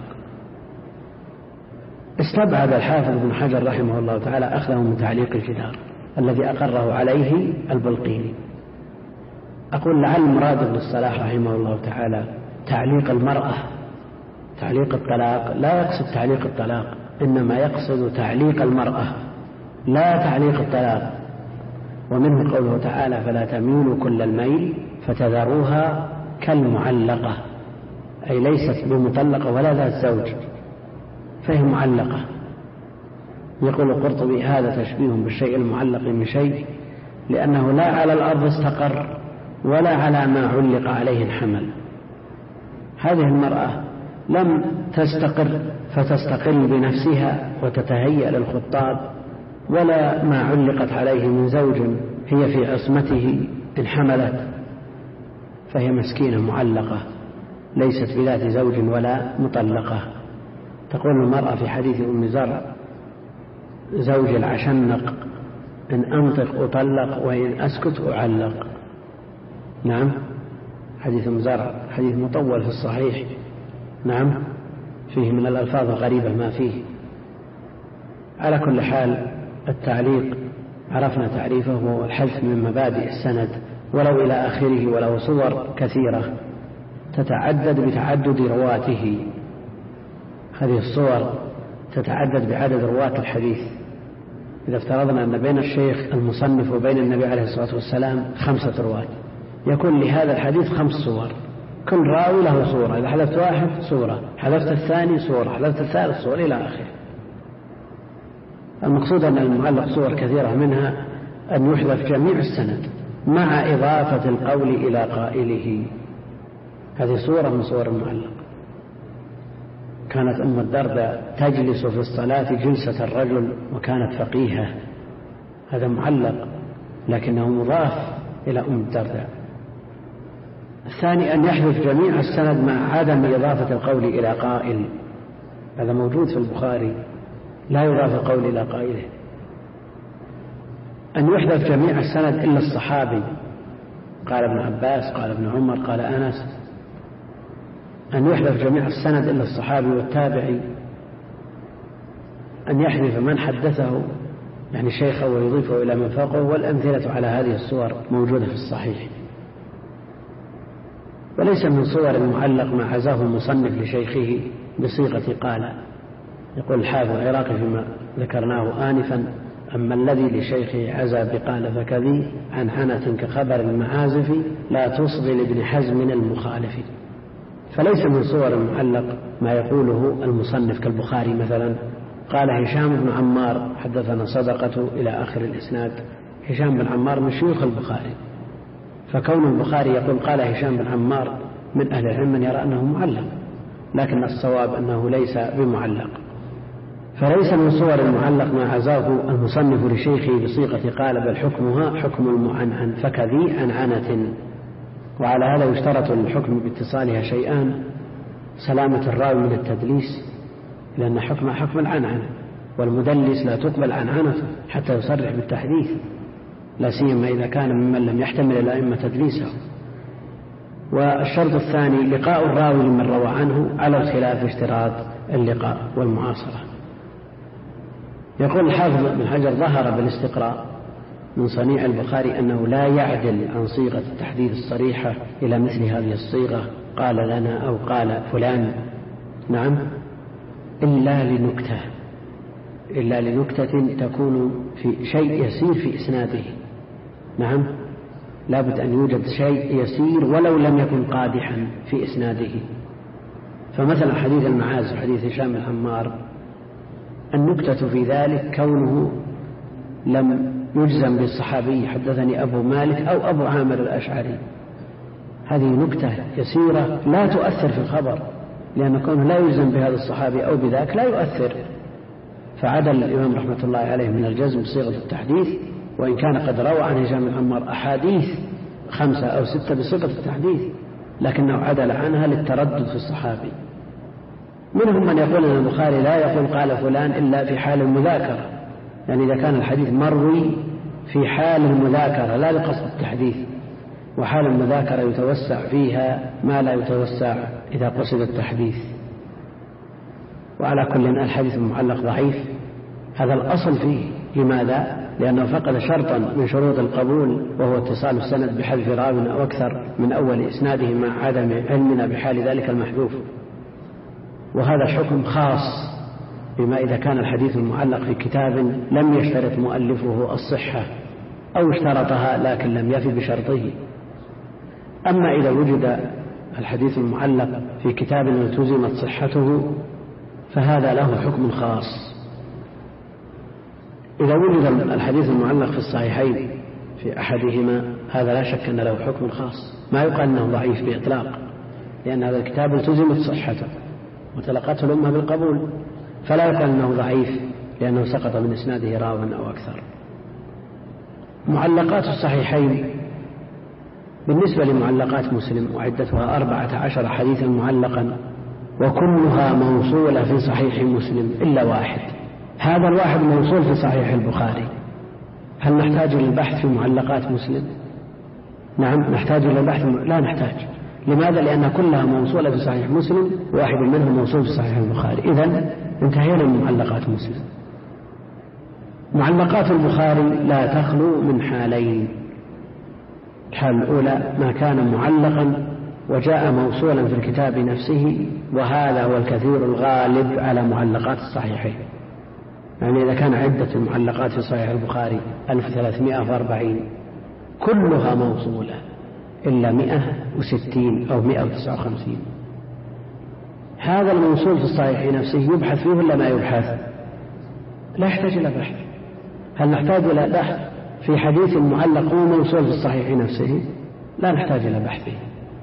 استبعد الحافظ ابن حجر رحمه الله تعالى أخذه من تعليق الجدار الذي أقره عليه البلقيني. أقول لعل مراد ابن الصلاح رحمه الله تعالى تعليق المرأة، تعليق الطلاق لا يقصد تعليق الطلاق، إنما يقصد تعليق المرأة لا تعليق الطلاق. ومنه قوله تعالى: فلا تميلوا كل الميل فتذروها كالمعلقة، أي ليست بمطلقة ولا ذات زوج، فهي معلقة. يقول القرطبي: هذا تشبيه بالشيء المعلق من شيء، لأنه لا على الأرض استقر ولا على ما علق عليه الحمل. هذه المرأة لم تستقر فتستقل بنفسها وتتهيأ للخطاب، ولا ما علقت عليه من زوج هي في عصمته إن حملت، فهي مسكينة معلقة ليست بذات زوج ولا مطلقة. تقول المرأة في حديث أم زرع: زوج العشنق إن أنطق أطلق وإن أسكت أعلق. نعم، حديث أم زرع حديث مطول في الصحيح، نعم، فيه من الألفاظ الغريبة ما فيه. على كل حال التعليق عرفنا تعريفه، هو الحذف من مبادئ السند ولو إلى آخره، وله صور كثيرة تتعدد بتعدد رواته. هذه الصور تتعدد بعدد رواة الحديث. إذا افترضنا أن بين الشيخ المصنف وبين النبي عليه الصلاة والسلام خمسة رواة، يكون لهذا الحديث خمس صور، كل راوي له صورة، إذا حذفت واحد صورة، حذفت الثاني صورة، حذفت الثالث صورة إلى آخره. المقصود أن المعلق صور كثيرة، منها أن يحذف جميع السند مع إضافة القول إلى قائله، هذه صورة من صور المعلق. كانت أم الدرداء تجلس في الصلاة جلسة الرجل وكانت فقيهة، هذا معلق لكنه مضاف إلى أم الدرداء. الثاني أن يحذف جميع السند مع عدم إضافة القول إلى قائل، هذا موجود في البخاري، لا يضاف القول إلى قائله. أن يحذف جميع السند إلا الصحابي، قال ابن عباس، قال ابن عمر، قال أنس. أن يحذف جميع السند إلا الصحابي والتابعي. أن يحذف من حدثه يعني شيخه ويضيفه إلى من فوقه، والأمثلة على هذه الصور موجودة في الصحيح. وليس من صور المعلق ما عزاه المصنف لشيخه بصيغة قال. يقول الحافظ العراقي فيما ذكرناه آنفا: أما الذي لشيخه عزى بقال فكذي عن عنة كخبر المعازف لا تصغي لابن حزم المخالف. فليس من صور المعلق ما يقوله المصنف كالبخاري مثلا: قال هشام بن عمار حدثنا صدقة إلى آخر الإسناد. هشام بن عمار من شيوخ البخاري، فكون البخاري يقول قال هشام بن عمار من أهل العلم من يرى أنه معلق، لكن الصواب أنه ليس بمعلق. فليس من صور المعلق ما عزاه المصنف لشيخه بصيغة قال، بل حكمها حكم المعنعن فكذي عن عنة. وعلى هذا يشترط للحكم باتصالها شيئان: سلامة الراوي من التدليس، لأن حكمها حكم العنعنة، والمدلس لا تقبل عنعنته حتى يصرح بالتحديث، لا سيما إذا كان ممن لم يحتمل الأئمة تدليسه. والشرط الثاني لقاء الراوي من روى عنه على الخلاف اشتراط اللقاء والمعاصرة. يقول الحافظ بن حجر: ظهر بالاستقراء من صنيع البخاري أنه لا يعدل عن صيغة التحديث الصريحة إلى مثل هذه الصيغة، قال لنا أو قال فلان، نعم، إلا لنكتة إلا لنكتة تكون في شيء يسير في إسناده. نعم، لابد أن يوجد شيء يسير ولو لم يكن قادحا في إسناده. فمثلا حديث المعاز، حديث هشام بن عمار، النكتة في ذلك كونه لم يجزم بالصحابي حدثني أبو مالك أو أبو عامر الأشعري، هذه نكتة يسيرة لا تؤثر في الخبر، لأن كونه لا يجزم بهذا الصحابي أو بذاك لا يؤثر. فعدل الإمام رحمة الله عليه من الجزم بصيغة التحديث، وإن كان قد روى عن هشام بن عمار أحاديث خمسة أو ستة بصيغة التحديث، لكنه عدل عنها للتردد في الصحابي. منهم من يقول أن البخاري لا يقول قال فلان إلا في حال المذاكرة، يعني إذا كان الحديث مروي في حال المذاكرة لا لقصد التحديث، وحال المذاكرة يتوسع فيها ما لا يتوسع إذا قصد التحديث. وعلى كل الحديث المعلق ضعيف، هذا الأصل فيه. لماذا؟ لأنه فقد شرطا من شروط القبول، وهو اتصال السند بحذف راو أو أكثر من أول إسناده مع عدم علمنا بحال ذلك المحذوف. وهذا الحكم خاص بما إذا كان الحديث المعلق في كتاب لم يشترط مؤلفه الصحة أو اشترطها لكن لم يفي بشرطه. أما إذا وجد الحديث المعلق في كتاب التزمت صحته فهذا له حكم خاص. إذا وجد الحديث المعلق في الصحيحين في أحدهما هذا لا شك أن له حكم خاص، ما يقال أنه ضعيف بإطلاق، لأن هذا الكتاب التزمت صحته وتلقته الأمة بالقبول، فلا يقال أنه ضعيف لأنه سقط من إسناده راو أو أكثر. معلقات الصحيحين بالنسبة لمعلقات مسلم وعدتها أربعة عشر حديثا معلقا، وكلها موصولة في صحيح مسلم إلا واحد. هذا الواحد موصول في صحيح البخاري. هل نحتاج للبحث في معلقات مسلم؟ نعم نحتاج للبحث، لا نحتاج. لماذا؟ لأن كلها موصولة في صحيح مسلم، واحد منها موصول في صحيح البخاري. إذن انتهينا من معلقات مسلم. معلقات البخاري لا تخلو من حالين: الحالة الأولى ما كان معلقا وجاء موصولا في الكتاب نفسه، وهذا هو الكثير الغالب على معلقات الصحيحين. يعني إذا كان عدة المعلقات في صحيح البخاري ألف وثلاثمائة وأربعين كلها موصولة إلا مئة وستين أو مئة وتسعة وخمسين، هذا الموصول في الصحيح نفسه يبحث فيه ولا ما يبحث؟ لا يحتاج إلى بحث. هل نحتاج إلى بحث في حديث معلق وموصول في الصحيح نفسه؟ لا نحتاج إلى بحثه.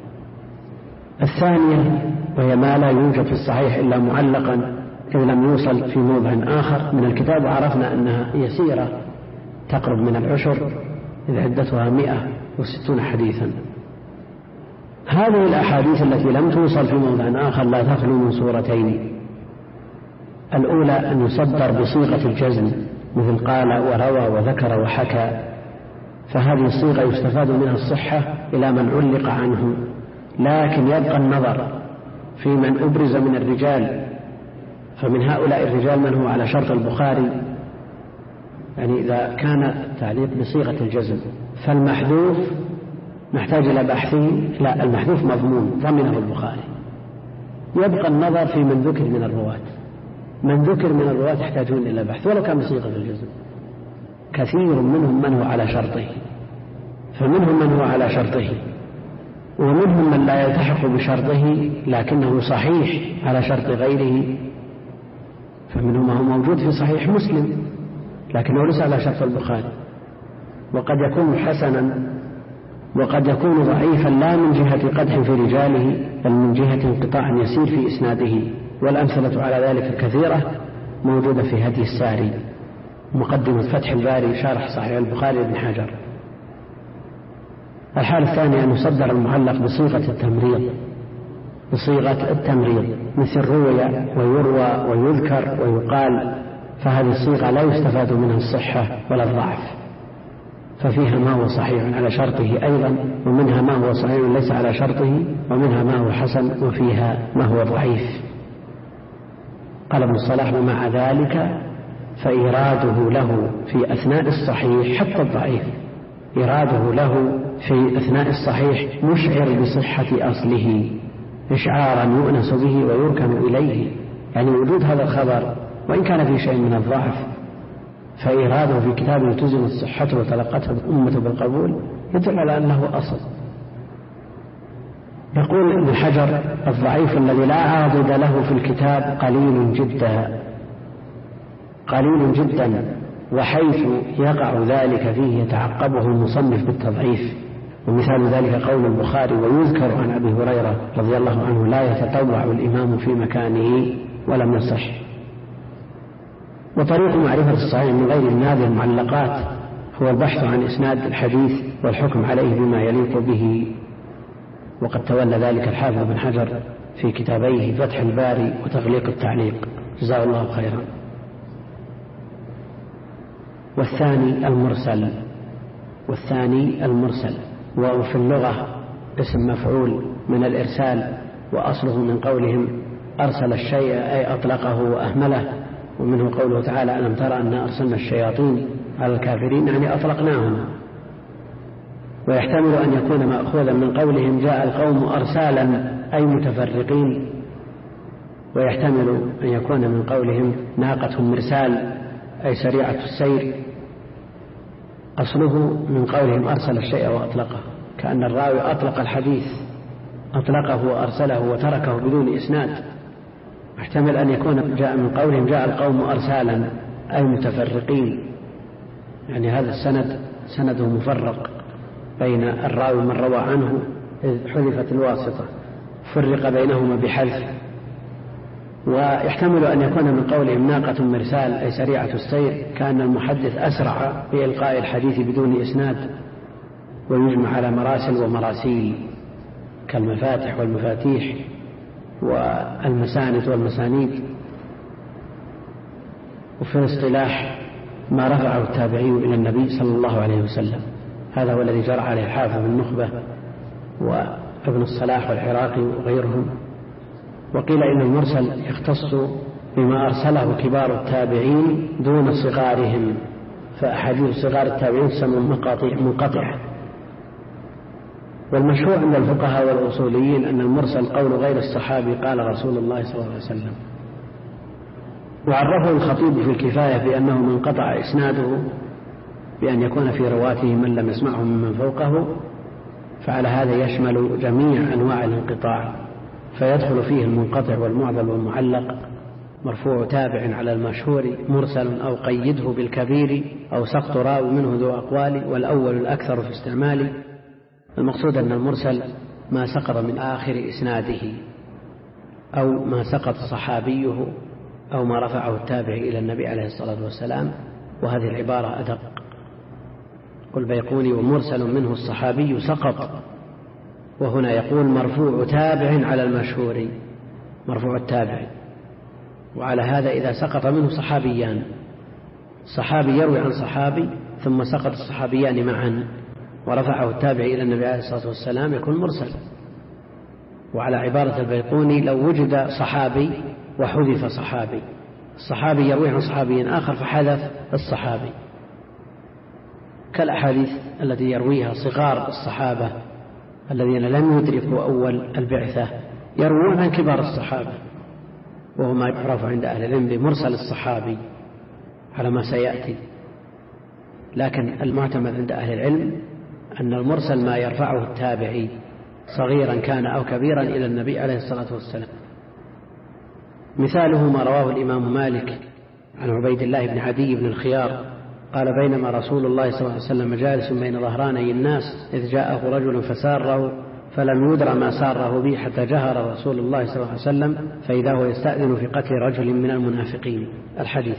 الثانية وهي ما لا يوجد في الصحيح إلا معلقا إذ لم يوصل في موضع آخر من الكتاب، وعرفنا أنها يسيرة تقرب من العشر إذ عدتها مئة وستون حديثا. هذه الأحاديث التي لم توصل في موضع آخر لا تخلو من صورتين: الأولى أن يصدر بصيغة الجزم مثل قال وروى وذكر وحكى، فهذه الصيغة يستفاد منها الصحة إلى من علق عنه، لكن يبقى النظر في من أبرز من الرجال، فمن هؤلاء الرجال من هو على شرط البخاري، يعني إذا كان تعليق بصيغة الجزم فالمحذوف نحتاج إلى بحثه، لا المحذوف مضمون ضمنه البخاري، يبقى النظر في من ذكر من الرواة، من ذكر من الرواة يحتاجون إلى بحث ولو كان بصيغة الجزم. كثير منهم من هو على شرطه، فمنهم من هو على شرطه، ومنهم من لا يلتحق بشرطه لكنه صحيح على شرط غيره، فمنهم ما هو موجود في صحيح مسلم لكنه ليس على شرط البخاري، وقد يكون حسنا وقد يكون ضعيفا لا من جهة قدح في رجاله بل من جهة انقطاع يسير في إسناده، والأمثلة على ذلك كثيرة موجودة في هدي الساري مقدمة فتح الباري شرح صحيح البخاري بن حجر. الحالة الثانية أن يصدر المعلق بصيغة التمريض، بصيغة التمريض مثل روي ويروى ويذكر ويقال، فهذه الصيغة لا يستفاد منها الصحة ولا الضعف، ففيها ما هو صحيح على شرطه أيضا، ومنها ما هو صحيح ليس على شرطه، ومنها ما هو حسن، وفيها ما هو ضعيف. قال ابن الصلاح: ومع ذلك فإيراده له في أثناء الصحيح حتى الضعيف، إيراده له في أثناء الصحيح مشعر بصحة أصله إشعارا يؤنس به ويركن إليه، يعني وجود هذا الخبر وإن كان في شيء من الضعف فإيراده في كتاب التزم الصحة وتلقته الأمة بالقبول يدل على أنه أصل. يقول ابن حجر: الضعيف الذي لا عاضد له في الكتاب قليل جدا قليل جدا وحيث يقع ذلك فيه يتعقبه المصنف بالتضعيف، ومثال ذلك قول البخاري: ويذكر عن أبي هريرة رضي الله عنه لا يتطوع الإمام في مكانه ولم يصح. وطريق معرفة الصحيح من غير هذه المعلقات هو البحث عن إسناد الحديث والحكم عليه بما يليق به، وقد تولى ذلك الحافظ بن حجر في كتابيه فتح الباري وتغليق التعليق، جزاه الله خيرا. والثاني المرسل والثاني المرسل وفي اللغة اسم مفعول من الإرسال، وأصله من قولهم أرسل الشيء أي أطلقه وأهمله، ومنه قوله تعالى: ألم ترى أن أرسلنا الشياطين على الكافرين، يعني أطلقناهم. ويحتمل أن يكون مأخوذا من قولهم جاء القوم أرسالا أي متفرقين، ويحتمل أن يكون من قولهم ناقتهم مرسال أي سريعة السير، أصله من قولهم أرسل الشيء وأطلقه، كأن الراوي أطلق الحديث، أطلقه وأرسله وتركه بدون إسناد. احتمل أن يكون جاء من قولهم جاء القوم أرسالا أي متفرقين، يعني هذا السند سنده مفرق بين الراوي من روى عنه إذ حذفت الواسطة، فرق بينهما بحذف. ويحتمل أن يكون من قولهم ناقة مرسال أي سريعة السير، كأن المحدث أسرع بإلقاء الحديث بدون إسناد، ويجمع على مراسل ومراسيل كالمفاتح والمفاتيح والمساند والمسانيد. وفي الاصطلاح ما رفعه التابعي إلى النبي صلى الله عليه وسلم، هذا هو الذي جرى عليه الحافظ النخبة وابن الصلاح والعراقي وغيرهم. وقيل إن المرسل يختص بما أرسله كبار التابعين دون صغارهم، فأحاديث صغار التابعين تسمى منقطعة. والمشهور عند الفقهاء والأصوليين أن المرسل قول غير الصحابي قال رسول الله صلى الله عليه وسلم. وعرفه الخطيب في الكفاية بأنه من قطع إسناده بأن يكون في رواته من لم يسمعه ممن فوقه، فعلى هذا يشمل جميع أنواع الانقطاع، فيدخل فيه المنقطع والمعضل والمعلق، مرفوع تابع على المشهور، مرسل أو قيده بالكبير، أو سقط راوي منه ذو أقوال، والأول الأكثر في استعماله. المقصود أن المرسل ما سقط من آخر إسناده، أو ما سقط صحابيه، أو ما رفعه التابع إلى النبي عليه الصلاة والسلام، وهذه العبارة أدق. قل بيقوني ومرسل منه الصحابي سقط، وهنا يقول مرفوع تابع على المشهور، مرفوع التابع. وعلى هذا إذا سقط منه صحابيان، صحابي يروي عن صحابي ثم سقط الصحابيان معا ورفعه التابع إلى النبي عليه الصلاة والسلام يكون مرسل. وعلى عبارة البيقوني لو وجد صحابي وحذف صحابي، الصحابي يروي عن صحابي آخر فحذف الصحابي، كالأحاديث التي يرويها صغار الصحابة الذين لم يدركوا أول البعثة يروون عن كبار الصحابة، وهو ما يعرف عند أهل العلم بمرسل الصحابي على ما سيأتي. لكن المعتمد عند أهل العلم أن المرسل ما يرفعه التابعي صغيرا كان أو كبيرا إلى النبي عليه الصلاة والسلام. مثاله ما رواه الإمام مالك عن عبيد الله بن عدي بن الخيار قال بينما رسول الله صلى الله عليه وسلم جالس بين ظهراني الناس إذ جاءه رجل فساره فلم يدر ما ساره به حتى جهر رسول الله صلى الله عليه وسلم فإذا هو يستأذن في قتل رجل من المنافقين. الحديث.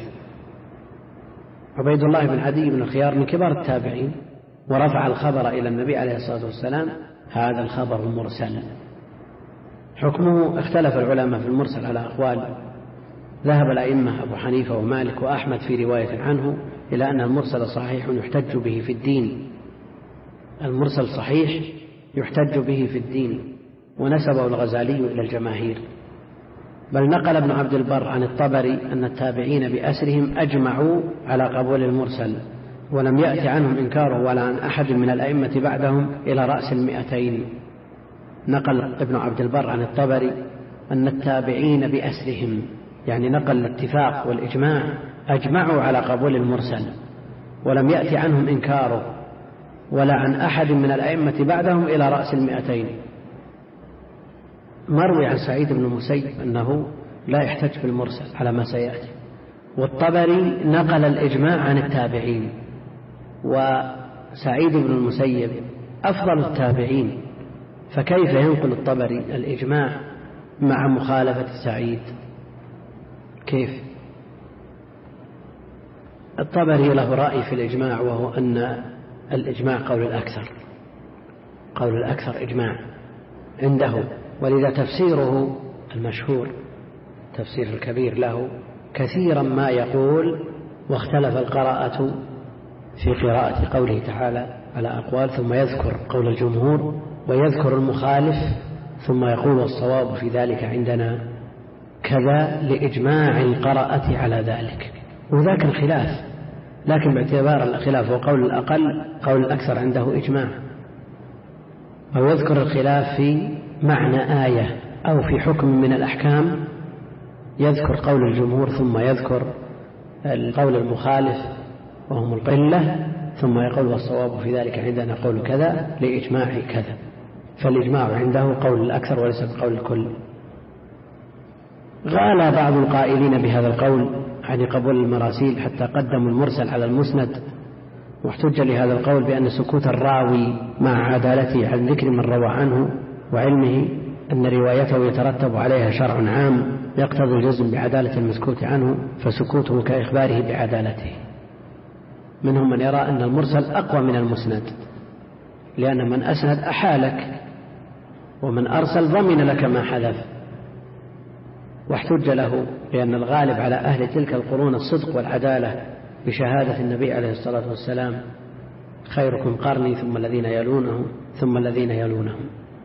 عبيد الله بن عدي بن الخيار من كبار التابعين ورفع الخبر إلى النبي عليه الصلاة والسلام، هذا الخبر مرسل. حكمه اختلف العلماء في المرسل على أقوال، ذهب الأئمة أبو حنيفة ومالك وأحمد في رواية عنه إلى أن المرسل صحيح يحتج به في الدين، المرسل صحيح يحتج به في الدين، ونسبه الغزالي إلى الجماهير. بل نقل ابن عبد البر عن الطبري أن التابعين بأسرهم أجمعوا على قبول المرسل، ولم يأتي عنهم إنكاره ولا عن أحد من الأئمة بعدهم إلى رأس المئتين. نقل ابن عبد البر عن الطبري أن التابعين بأسرهم، يعني نقل الاتفاق والإجماع، أجمعوا على قبول المرسل ولم يأتي عنهم إنكاره ولا عن أحد من الأئمة بعدهم إلى رأس المئتين. مروي عن سعيد بن المسيب أنه لا يحتج بالمرسل على ما سيأتي، والطبري نقل الإجماع عن التابعين، وسعيد بن المسيب أفضل التابعين، فكيف ينقل الطبري الإجماع مع مخالفة سعيد؟ كيف؟ الطبري له رأي في الإجماع، وهو أن الإجماع قول الأكثر، قول الأكثر إجماع عنده، ولذا تفسيره المشهور تفسير الكبير له كثيرا ما يقول واختلف القراءة في قراءة قوله تعالى على أقوال، ثم يذكر قول الجمهور ويذكر المخالف ثم يقول والصواب في ذلك عندنا كذا لإجماع القراءة على ذلك، وذاك الخلاف، لكن باعتبار الخلاف وقول الأقل قول الأكثر عنده إجماع، أو يذكر الخلاف في معنى آية أو في حكم من الأحكام يذكر قول الجمهور ثم يذكر القول المخالف وهم القلة ثم يقول والصواب في ذلك عندنا قول كذا لإجماع كذا، فالإجماع عنده قول الأكثر وليس بقول الكل. غال بعض القائلين بهذا القول عن قبول المراسيل حتى قدموا المرسل على المسند، واحتج لهذا القول بأن سكوت الراوي مع عدالته عن ذكر من روى عنه وعلمه أن روايته يترتب عليها شرع عام يقتضي الجزم بعدالة المسكوت عنه، فسكوته كإخباره بعدالته. منهم من يرى أن المرسل أقوى من المسند، لأن من أسند أحالك ومن أرسل ضمن لك ما حدث، واحتج له بأن الغالب على أهل تلك القرون الصدق والعدالة بشهادة النبي عليه الصلاة والسلام خيركم قرني ثم الذين يلونهم ثم الذين يلونهم.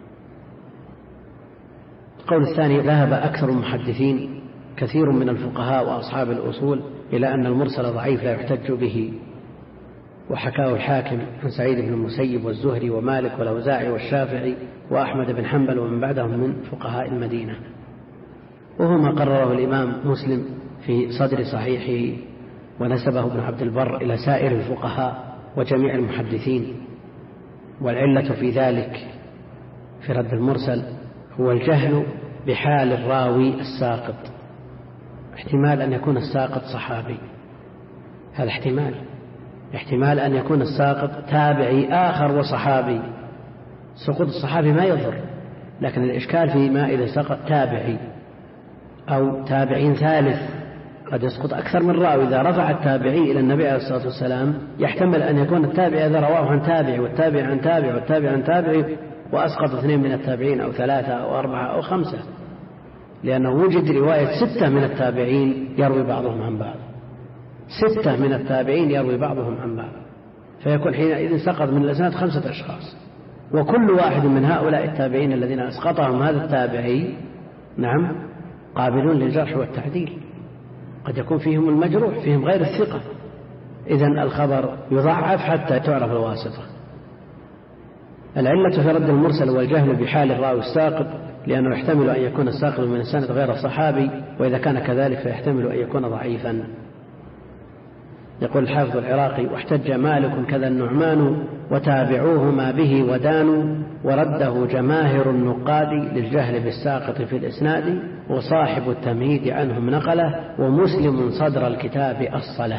القول الثاني ذهب أكثر المحدثين كثير من الفقهاء وأصحاب الأصول إلى أن المرسل ضعيف لا يحتج به، وحكاه الحاكم عن سعيد بن المسيب والزهري ومالك والأوزاعي والشافعي وأحمد بن حنبل ومن بعدهم من فقهاء المدينة، وهو ما قرره الإمام مسلم في صدر صحيحه ونسبه ابن عبد البر إلى سائر الفقهاء وجميع المحدثين. والعلة في ذلك في رد المرسل هو الجهل بحال الراوي الساقط. احتمال أن يكون الساقط صحابي، هذا احتمال احتمال أن يكون الساقط تابعي آخر وصحابي. سقوط الصحابي ما يضر، لكن الإشكال فيما إذا سقط تابعي أو تابعين ثالث، قد يسقط أكثر من راوي. إذا رفع التابعي إلى النبي عليه الصلاة والسلام يحتمل أن يكون التابع إذا رواه عن تابع والتابع عن تابع والتابع عن تابع وأسقط اثنين من التابعين أو ثلاثة أو أربعة أو خمسة، لأنه وجد رواية ستة من التابعين يروي بعضهم عن بعض، ستة من التابعين يروي بعضهم عن بعض، فيكون حينئذ سقط من الإسناد خمسة أشخاص، وكل واحد من هؤلاء التابعين الذين أسقطهم هذا التابعي نعم قابلون للجرح والتعديل، قد يكون فيهم المجروح، فيهم غير الثقة، إذن الخبر يضعف حتى تعرف الواسطة. العلة في رد المرسل والجهل بحال الراوي الساقط، لأنه يحتمل أن يكون الساقط من السند غير الصحابي، وإذا كان كذلك فيحتمل أن يكون ضعيفا. يقول الحافظ العراقي: واحتج مالك كذا النعمان وتابعوه ما به ودانوا، ورده جماهر النقاد للجهل بالساقط في الإسناد، وصاحب التمهيد عنهم نقله، ومسلم صدر الكتاب أصله.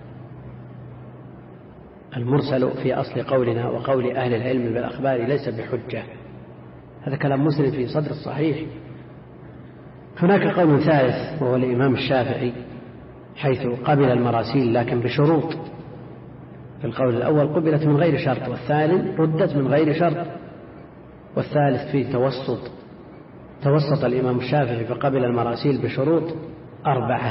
المرسل في أصل قولنا وقول أهل العلم بالأخبار ليس بحجة، هذا كلام مسلم في صدر الصحيح. هناك قول ثالث وهو الإمام الشافعي، حيث قبل المراسيل لكن بشروط. في القول الأول قبلت من غير شرط، والثاني ردت من غير شرط، والثالث فيه توسط. توسط الإمام الشافعي فقبل المراسيل بشروط أربعة،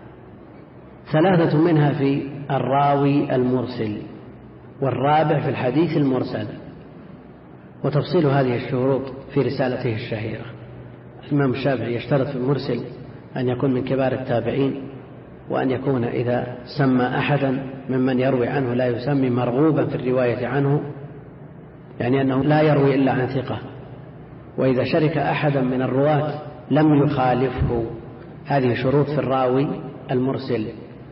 ثلاثة منها في الراوي المرسل، والرابع في الحديث المرسل. وتفصيل هذه الشروط في رسالته الشهيرة. الإمام الشافعي يشترط في المرسل أن يكون من كبار التابعين، وأن يكون إذا سمى أحدا ممن يروي عنه لا يسمي مرغوبا في الرواية عنه، يعني أنه لا يروي إلا عن ثقة، وإذا شرك أحدا من الرواة لم يخالفه. هذه شروط في الراوي المرسل.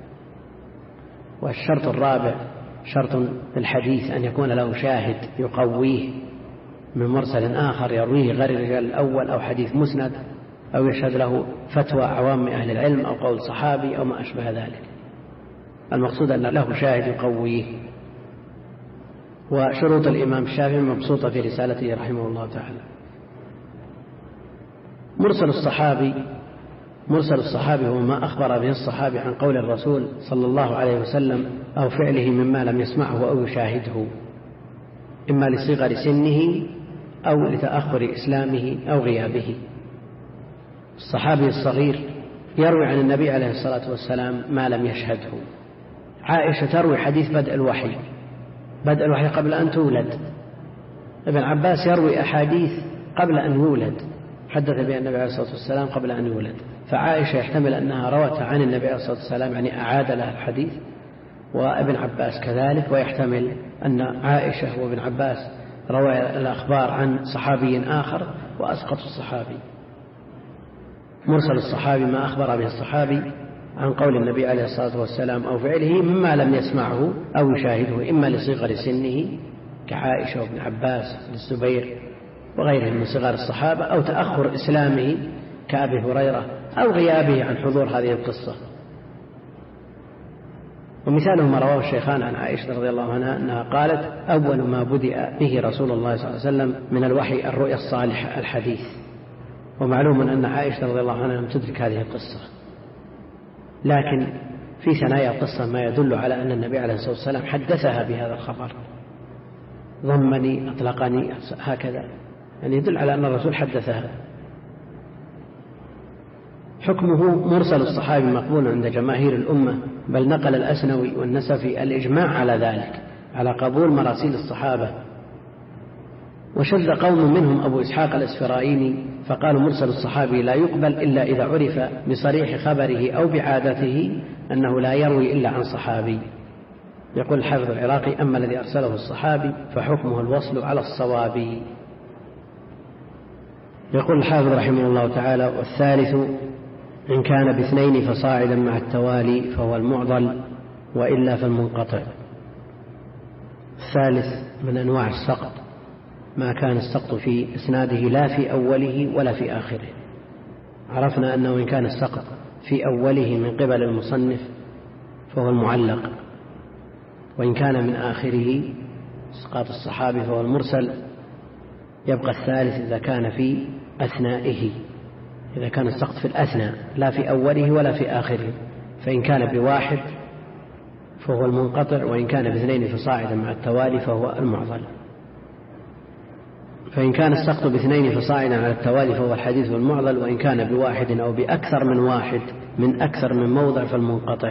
والشرط الرابع شرط في الحديث أن يكون له شاهد يقويه من مرسل آخر يرويه غير الرجال الأول، أو حديث مسند، أو يشهد له فتوى عوام أهل العلم، أو قول صحابي، أو ما أشبه ذلك. المقصود أن له شاهد يقويه. وشروط الإمام الشافعي مبسوطة في رسالته رحمه الله تعالى. مرسل الصحابي مرسل الصحابي هو ما أخبر به الصحابي عن قول الرسول صلى الله عليه وسلم أو فعله مما لم يسمعه أو يشاهده، إما لصغر سنه أو لتأخر إسلامه أو غيابه. الصحابي الصغير يروي عن النبي عليه الصلاة والسلام ما لم يشهده. عائشة تروي حديث بدء الوحي بدء الوحي قبل أن تولد. ابن عباس يروي أحاديث قبل أن يولد، حدث بها النبي عليه الصلاة والسلام قبل أن يولد. فعائشة يحتمل أنها روت عن النبي عليه الصلاة والسلام، يعني أعاد لها الحديث، وابن عباس كذلك. ويحتمل أن عائشة وابن عباس روى الأخبار عن صحابي آخر وأسقط الصحابي. مرسل الصحابي ما أخبر به الصحابي عن قول النبي عليه الصلاة والسلام أو فعله مما لم يسمعه أو يشاهده، إما لصغر سنه كعائشة وابن عباس والزبير وغيرهم من صغار الصحابة، أو تأخر إسلامه كأبي هريرة، أو غيابه عن حضور هذه القصة. ومثاله ما رواه الشيخان عن عائشة رضي الله عنها أنها قالت: أول ما بدأ به رسول الله صلى الله عليه وسلم من الوحي الرؤيا الصالحة الحديث. ومعلوم أن عائشة رضي الله عنها لم تدرك هذه القصة، لكن في ثنايا القصة ما يدل على أن النبي عليه الصلاة والسلام حدثها بهذا الخبر، ضمني أطلقني هكذا، يعني يدل على أن الرسول حدثها. حكمه مرسل الصحابي مقبول عند جماهير الأمة، بل نقل الأسنوي والنسفي الإجماع على ذلك، على قبول مراسيل الصحابة. وشذ قوم منهم أبو إسحاق الإسفرايني فقالوا مرسل الصحابي لا يقبل إلا إذا عرف بصريح خبره أو بعادته أنه لا يروي إلا عن صحابي. يقول الحافظ العراقي: أما الذي أرسله الصحابي فحكمه الوصل على الصواب. يقول الحافظ رحمه الله تعالى: والثالث إن كان باثنين فصاعدا مع التوالي فهو المعضل، وإلا فالمنقطع. الثالث من أنواع السقط ما كان السقط في إسناده لا في أوله ولا في آخره. عرفنا أنه إن كان السقط في أوله من قبل المصنف فهو المعلق، وإن كان من آخره إسقاط الصحابي فهو المرسل. يبقى الثالث إذا كان في أثنائه، إذا كان السقط في الأثناء لا في أوله ولا في آخره، فإن كان بواحد فهو المنقطع، وإن كان باثنين فصاعدا مع التوالي فهو المعضل. فإن كان السقط باثنين فصاعدا على التوالي فهو الحديث المعضل، وإن كان بواحد أو بأكثر من واحد من أكثر من موضع فالمنقطع.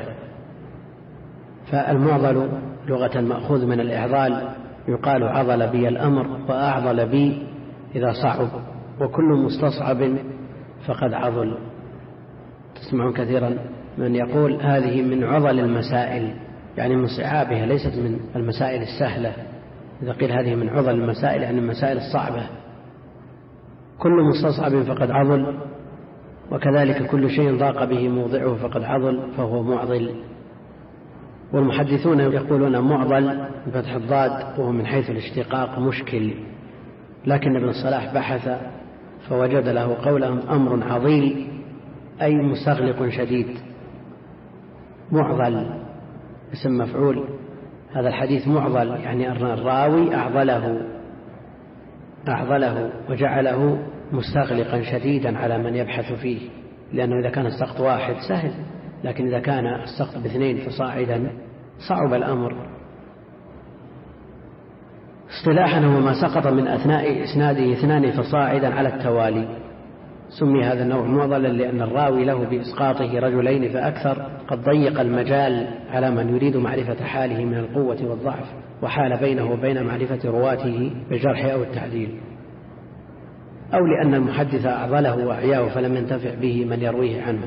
فالمعضل لغة مأخوذ من الإعضال، يقال عضل بي الأمر وأعضل بي إذا صعب، وكل مستصعب فقد عضل. تسمعون كثيرا من يقول هذه من عضل المسائل، يعني من صعابها، ليست من المسائل السهلة. إذا قيل هذه من عضل المسائل يعني المسائل الصعبة. كل مستصعب فقد عضل، وكذلك كل شيء ضاق به موضعه فقد عضل فهو معضل. والمحدثون يقولون معضل بفتح الضاد، وهو من حيث الاشتقاق مشكل، لكن ابن الصلاح بحث فوجد له قولهم أمر عظيم، أي مستغلق شديد. معضل اسم مفعول، هذا الحديث معضل يعني أن الراوي أعضله أعضله وجعله مستغلقا شديدا على من يبحث فيه، لأنه إذا كان السقط واحد سهل، لكن إذا كان السقط باثنين فصاعدا صعب الأمر. اصطلاحا هو ما سقط من أثناء إسناده اثنان فصاعدا على التوالي. سمي هذا النوع معضلا لأن الراوي له بإسقاطه رجلين فأكثر قد ضيق المجال على من يريد معرفة حاله من القوة والضعف، وحال بينه وبين معرفة رواته بالجرح أو التعديل، أو لأن المحدث أعضله وأعياه فلم ينتفع به من يرويه عنه.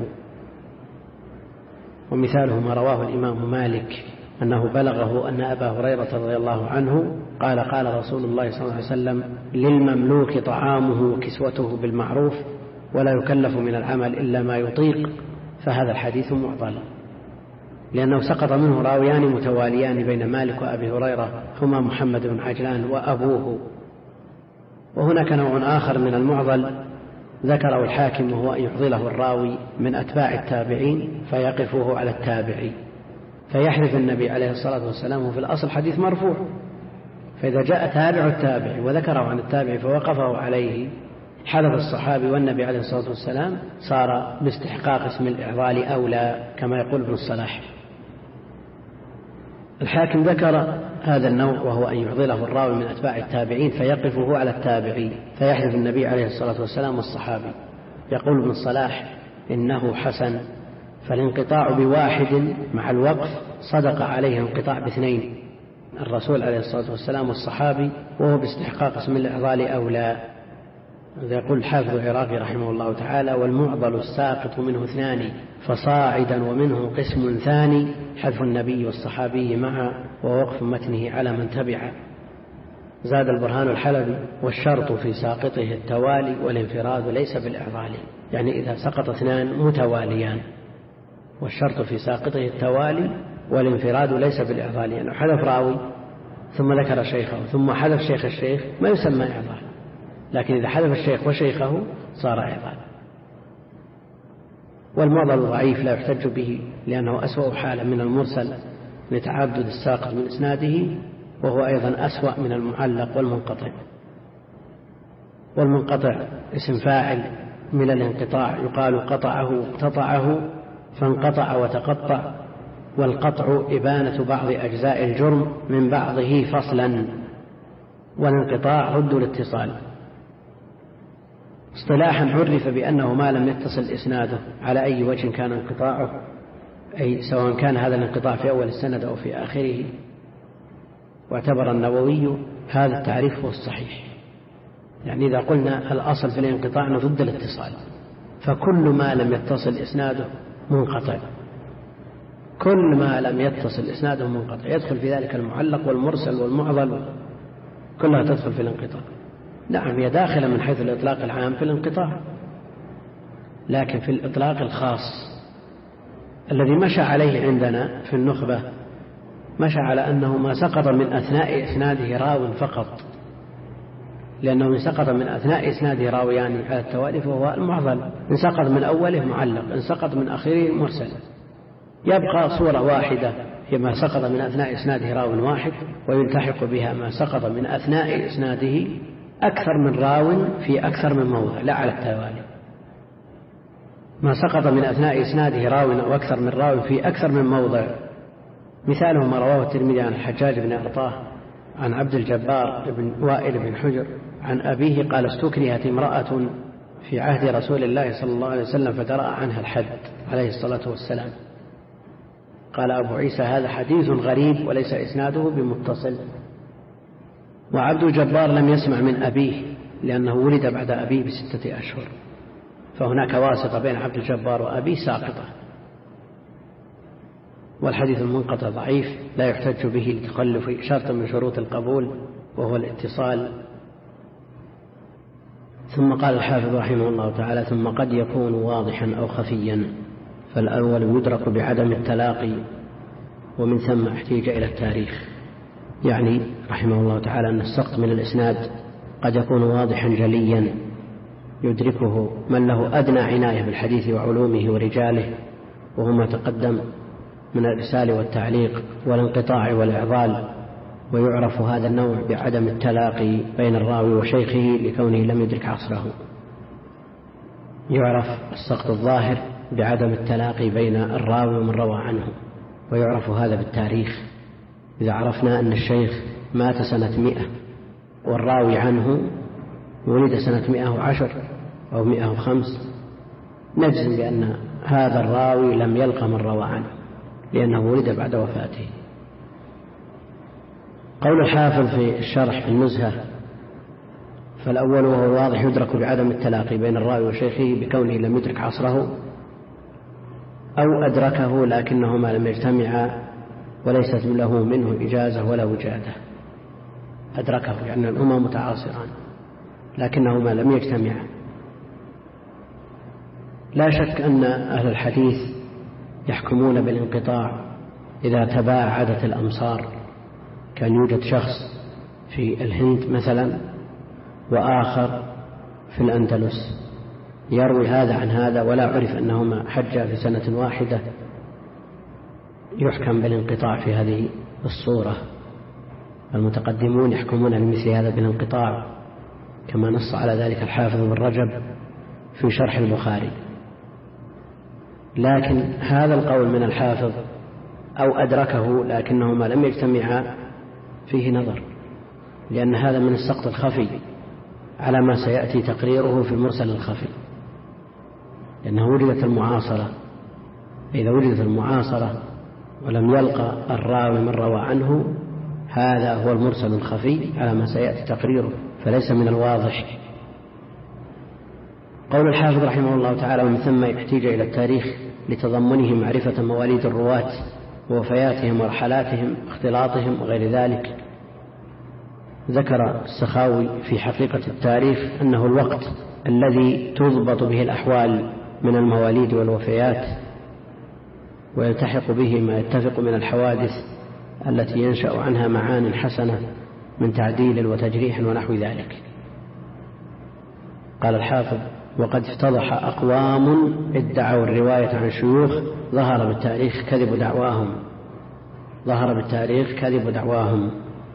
ومثاله ما رواه الإمام مالك أنه بلغه أن أبا هريرة رضي الله عنه قال: قال رسول الله صلى الله عليه وسلم: للمملوك طعامه وكسوته بالمعروف ولا يكلف من العمل إلا ما يطيق. فهذا الحديث معضل لأنه سقط منه راويان متواليان بين مالك وأبي هريرة، هما محمد بن عجلان وأبوه. وهناك نوع آخر من المعضل ذكره الحاكم، وهو أن يعضله الراوي من أتباع التابعين فيقفه على التابعي، فيحذف النبي عليه الصلاة والسلام، وفي الأصل حديث مرفوع، فإذا جاء تابع التابع وذكره عن التابع فوقفه عليه حذف الصحابي والنبي عليه الصلاة والسلام، صار باستحقاق اسم الإعضال أولى كما يقول ابن الصلاح. الحاكم ذكر هذا النوع، وهو أن يعضله الراوي من أتباع التابعين فيقفه على التابعي فيحذف النبي عليه الصلاة والسلام والصحابي. يقول ابن الصلاح: إنه حسن، فالانقطاع بواحد مع الوقف صدق عليه انقطاع باثنين، الرسول عليه الصلاة والسلام والصحابي، وهو باستحقاق اسم الإعضال أولى. يقول الحافظ العراقي رحمه الله تعالى: والمعضل الساقط منه اثنان فصاعدا، ومنه قسم ثاني حذف النبي والصحابي معا ووقف متنه على من تبع. زاد البرهان الحلبي: والشرط في ساقطه التوالي والانفراد ليس بالإعضال، يعني إذا سقط اثنان متواليان، والشرط في ساقطه التوالي والانفراد ليس بالإعضال، يعني حذف راوي ثم ذكر شيخه ثم حذف شيخ الشيخ ما يسمى إعضال، لكن إذا حذف الشيخ وشيخه صار إعضال. والمعضل ضعيف لا يحتج به لأنه أسوأ حالا من المرسل لتعدد الساقط من إسناده، وهو أيضا أسوأ من المعلق والمنقطع. والمنقطع اسم فاعل من الانقطاع، يقال قطعه واقتطعه فانقطع وتقطع، والقطع إبانة بعض أجزاء الجرم من بعضه فصلا، والانقطاع ضد الاتصال. اصطلاحا عرف بأنه ما لم يتصل إسناده على أي وجه كان انقطاعه، أي سواء كان هذا الانقطاع في أول السند أو في آخره. واعتبر النووي هذا التعريف هو الصحيح، يعني إذا قلنا الأصل في الانقطاع ضد الاتصال، فكل ما لم يتصل إسناده منقطع. كل ما لم يتصل إسناده منقطع يدخل في ذلك المعلق والمرسل والمعضل، كلها تدخل في الانقطاع. نعم هي داخلة من حيث الإطلاق العام في الانقطاع، لكن في الإطلاق الخاص الذي مشى عليه عندنا في النخبة مشى على أنه ما سقط من أثناء إسناده راو فقط، لأنه إن سقط من أثناء إسناده راويان على التوالي فهو المعضل، إن سقط من أوله معلق، إن سقط من آخره مرسل. يبقى صورة واحدة هي ما سقط من أثناء إسناده راو واحد، ويلتحق بها ما سقط من أثناء إسناده أكثر من راو في أكثر من موضع، لا على التوالي. ما سقط من أثناء إسناده راو أو أكثر من راو في أكثر من موضع، مثاله ما رواه الترمذي عن الحجاج بن أرطاه عن عبد الجبار بن وائل بن حجر عن أبيه قال استكرهت امرأة في عهد رسول الله صلى الله عليه وسلم فترأى عنها الحد عليه الصلاة والسلام. قال أبو عيسى هذا حديث غريب وليس إسناده بمتصل. وعبد الجبار لم يسمع من أبيه لأنه ولد بعد أبيه بستة أشهر، فهناك واسطة بين عبد الجبار وأبيه ساقطة. والحديث المنقطع ضعيف لا يحتج به لتخلف شرط من شروط القبول وهو الاتصال. ثم قال الحافظ رحمه الله تعالى ثم قد يكون واضحا أو خفيا، فالأول يدرك بعدم التلاقي ومن ثم احتيج إلى التاريخ. يعني رحمه الله تعالى أن السقط من الإسناد قد يكون واضحا جليا يدركه من له أدنى عناية بالحديث وعلومه ورجاله، وهو ما تقدم من الإرسال والتعليق والانقطاع والإعضال. ويعرف هذا النوع بعدم التلاقي بين الراوي وشيخه لكونه لم يدرك عصره. يعرف السقط الظاهر بعدم التلاقي بين الراوي ومن روى عنه، ويعرف هذا بالتاريخ. إذا عرفنا أن الشيخ مات سنة مئة والراوي عنه ولد سنة مئة وعشر أو مئة وخمس، نجزم بأن هذا الراوي لم يلقى من روى عنه لأنه ولد بعد وفاته. قول الحافظ في الشرح في النزهة فالأول وهو واضح يدرك بعدم التلاقي بين الراوي وشيخه بكونه لم يدرك عصره أو أدركه لكنهما لم يجتمعا وليست له منه إجازة ولا وجادة. أدركه يعني الأمم متعاصران لكنهما لم يجتمعا. لا شك أن أهل الحديث يحكمون بالانقطاع إذا تباعدت الأمصار، كان يوجد شخص في الهند مثلا وآخر في الأندلس يروي هذا عن هذا ولا عرف أنهما حجا في سنة واحدة، يحكم بالانقطاع في هذه الصورة. المتقدمون يحكمون لمثل هذا بالانقطاع كما نص على ذلك الحافظ بن رجب في شرح البخاري. لكن هذا القول من الحافظ أو أدركه لكنهما لم يجتمعا فيه نظر، لأن هذا من السقط الخفي على ما سيأتي تقريره في المرسل الخفي، لأنه وجدت المعاصرة. إذا وجدت المعاصرة ولم يلقى الراوي من روى عنه هذا هو المرسل الخفي على ما سيأتي تقريره، فليس من الواضح. قول الحافظ رحمه الله تعالى ومن ثم يحتاج إلى التاريخ لتضمنه معرفة مواليد الرواة ووفياتهم ورحلاتهم اختلاطهم وغير ذلك. ذكر السخاوي في حقيقة التاريخ أنه الوقت الذي تضبط به الأحوال من المواليد والوفيات ويلتحق به ما يتفق من الحوادث التي ينشأ عنها معان حسنة من تعديل وتجريح ونحو ذلك. قال الحافظ وقد افتضح أقوام ادعوا الرواية عن شيوخ ظهر بالتاريخ كذب دعواهم ظهر بالتاريخ كذب دعواهم.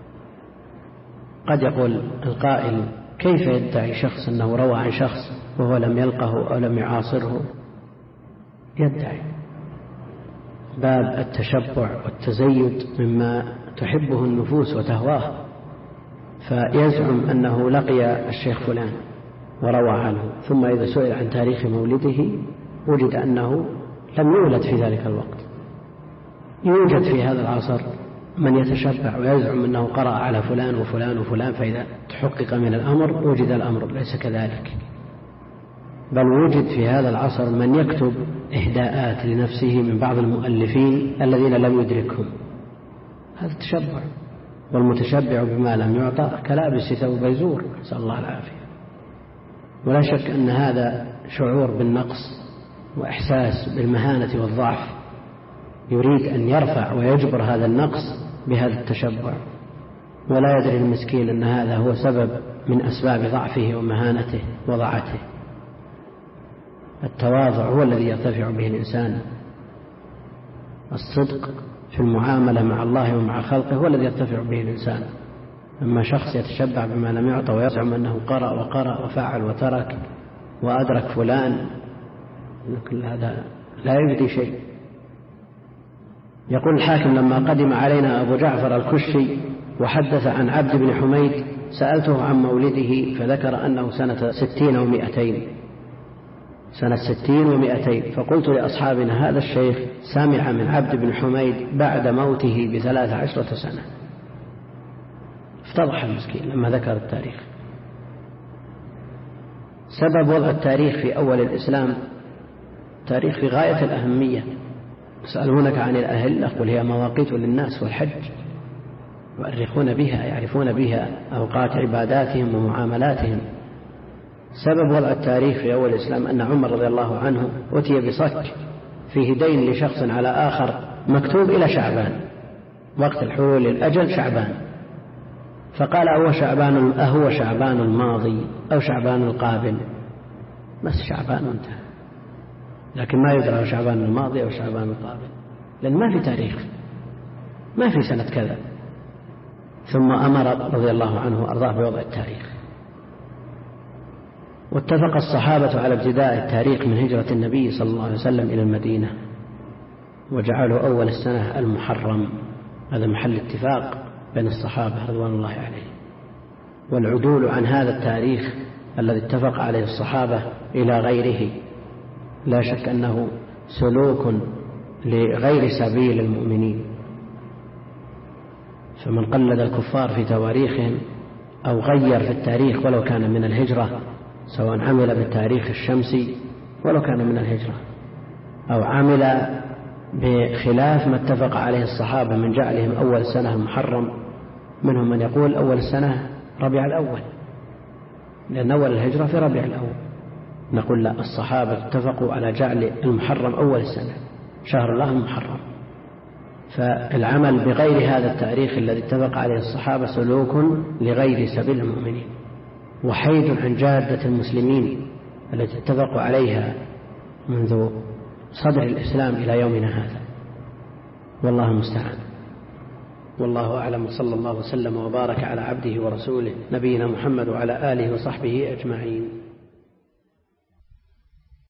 قد يقول القائل كيف يدعي شخص أنه روى عن شخص وهو لم يلقه أو لم يعاصره؟ يدعي باب التشبع والتزيد مما تحبه النفوس وتهواه، فيزعم أنه لقي الشيخ فلان وروى عنه، ثم إذا سئل عن تاريخ مولده وجد أنه لم يولد في ذلك الوقت. يوجد في هذا العصر من يتشبع ويزعم أنه قرأ على فلان وفلان وفلان، فإذا تحقق من الأمر وجد الأمر ليس كذلك. بل وجد في هذا العصر من يكتب إهداءات لنفسه من بعض المؤلفين الذين لم يدركهم. هذا التشبع، والمتشبع بما لم يعطى كلابس ثوب يزور، نسأل الله العافية. ولا شك أن هذا شعور بالنقص وإحساس بالمهانة والضعف، يريد أن يرفع ويجبر هذا النقص بهذا التشبع، ولا يدري المسكين أن هذا هو سبب من أسباب ضعفه ومهانته وضعته. التواضع هو الذي يرتفع به الإنسان، الصدق في المعاملة مع الله ومع خلقه هو الذي يرتفع به الإنسان. أما شخص يتشبع بما لم يعطى ويزعم أنه قرأ وقرأ وفعل وترك وأدرك فلان، كل هذا لا يفيد شيء. يقول الحاكم: لما قدم علينا أبو جعفر الكشي وحدث عن عبد بن حميد سألته عن مولده فذكر أنه سنة ستين ومئتين سنة ستين ومئتين فقلت لأصحابنا: هذا الشيخ سمع من عبد بن حميد بعد موته بثلاث عشرة سنة. افتضح المسكين لما ذكر التاريخ. سبب وضع التاريخ في أول الإسلام تاريخ في غاية الأهمية. يسألونك عن الأهلة قل هي مواقيت للناس والحج، يؤرخون بها، يعرفون بها أوقات عباداتهم ومعاملاتهم. سبب وضع التاريخ في أول الإسلام أن عمر رضي الله عنه أتي بصك فيه دين لشخص على آخر مكتوب إلى شعبان، وقت الحلول الأجل شعبان، فقال: أهو شعبان, أهو شعبان الماضي أو شعبان القابل؟ بس شعبان انتهى، لكن ما يدرى شعبان الماضي أو شعبان القابل، لأن ما في تاريخ، ما في سنة كذا. ثم أمر رضي الله عنه أرضاه بوضع التاريخ. واتفق الصحابة على ابتداء التاريخ من هجرة النبي صلى الله عليه وسلم إلى المدينة، وجعلوا أول السنة المحرم. هذا محل اتفاق بين الصحابة رضوان الله عليهم. والعدول عن هذا التاريخ الذي اتفق عليه الصحابة إلى غيره لا شك أنه سلوك لغير سبيل المؤمنين. فمن قلد الكفار في تواريخهم أو غير في التاريخ ولو كان من الهجرة، سواء عمل بالتاريخ الشمسي ولو كان من الهجرة، أو عمل بخلاف ما اتفق عليه الصحابة من جعلهم أول سنة المحرم، منهم من يقول أول السنة ربيع الأول، لأن أول الهجرة في ربيع الأول. نقول لا، الصحابة اتفقوا على جعل المحرم أول السنة، شهر الله المحرم. فالعمل بغير هذا التاريخ الذي اتفق عليه الصحابة سلوك لغير سبيل المؤمنين، وحيد عن جادة المسلمين التي اتفقوا عليها منذ صدر الإسلام إلى يومنا هذا. والله المستعان. والله أعلم، صلى الله وسلم وبارك على عبده ورسوله نبينا محمد وعلى آله وصحبه أجمعين.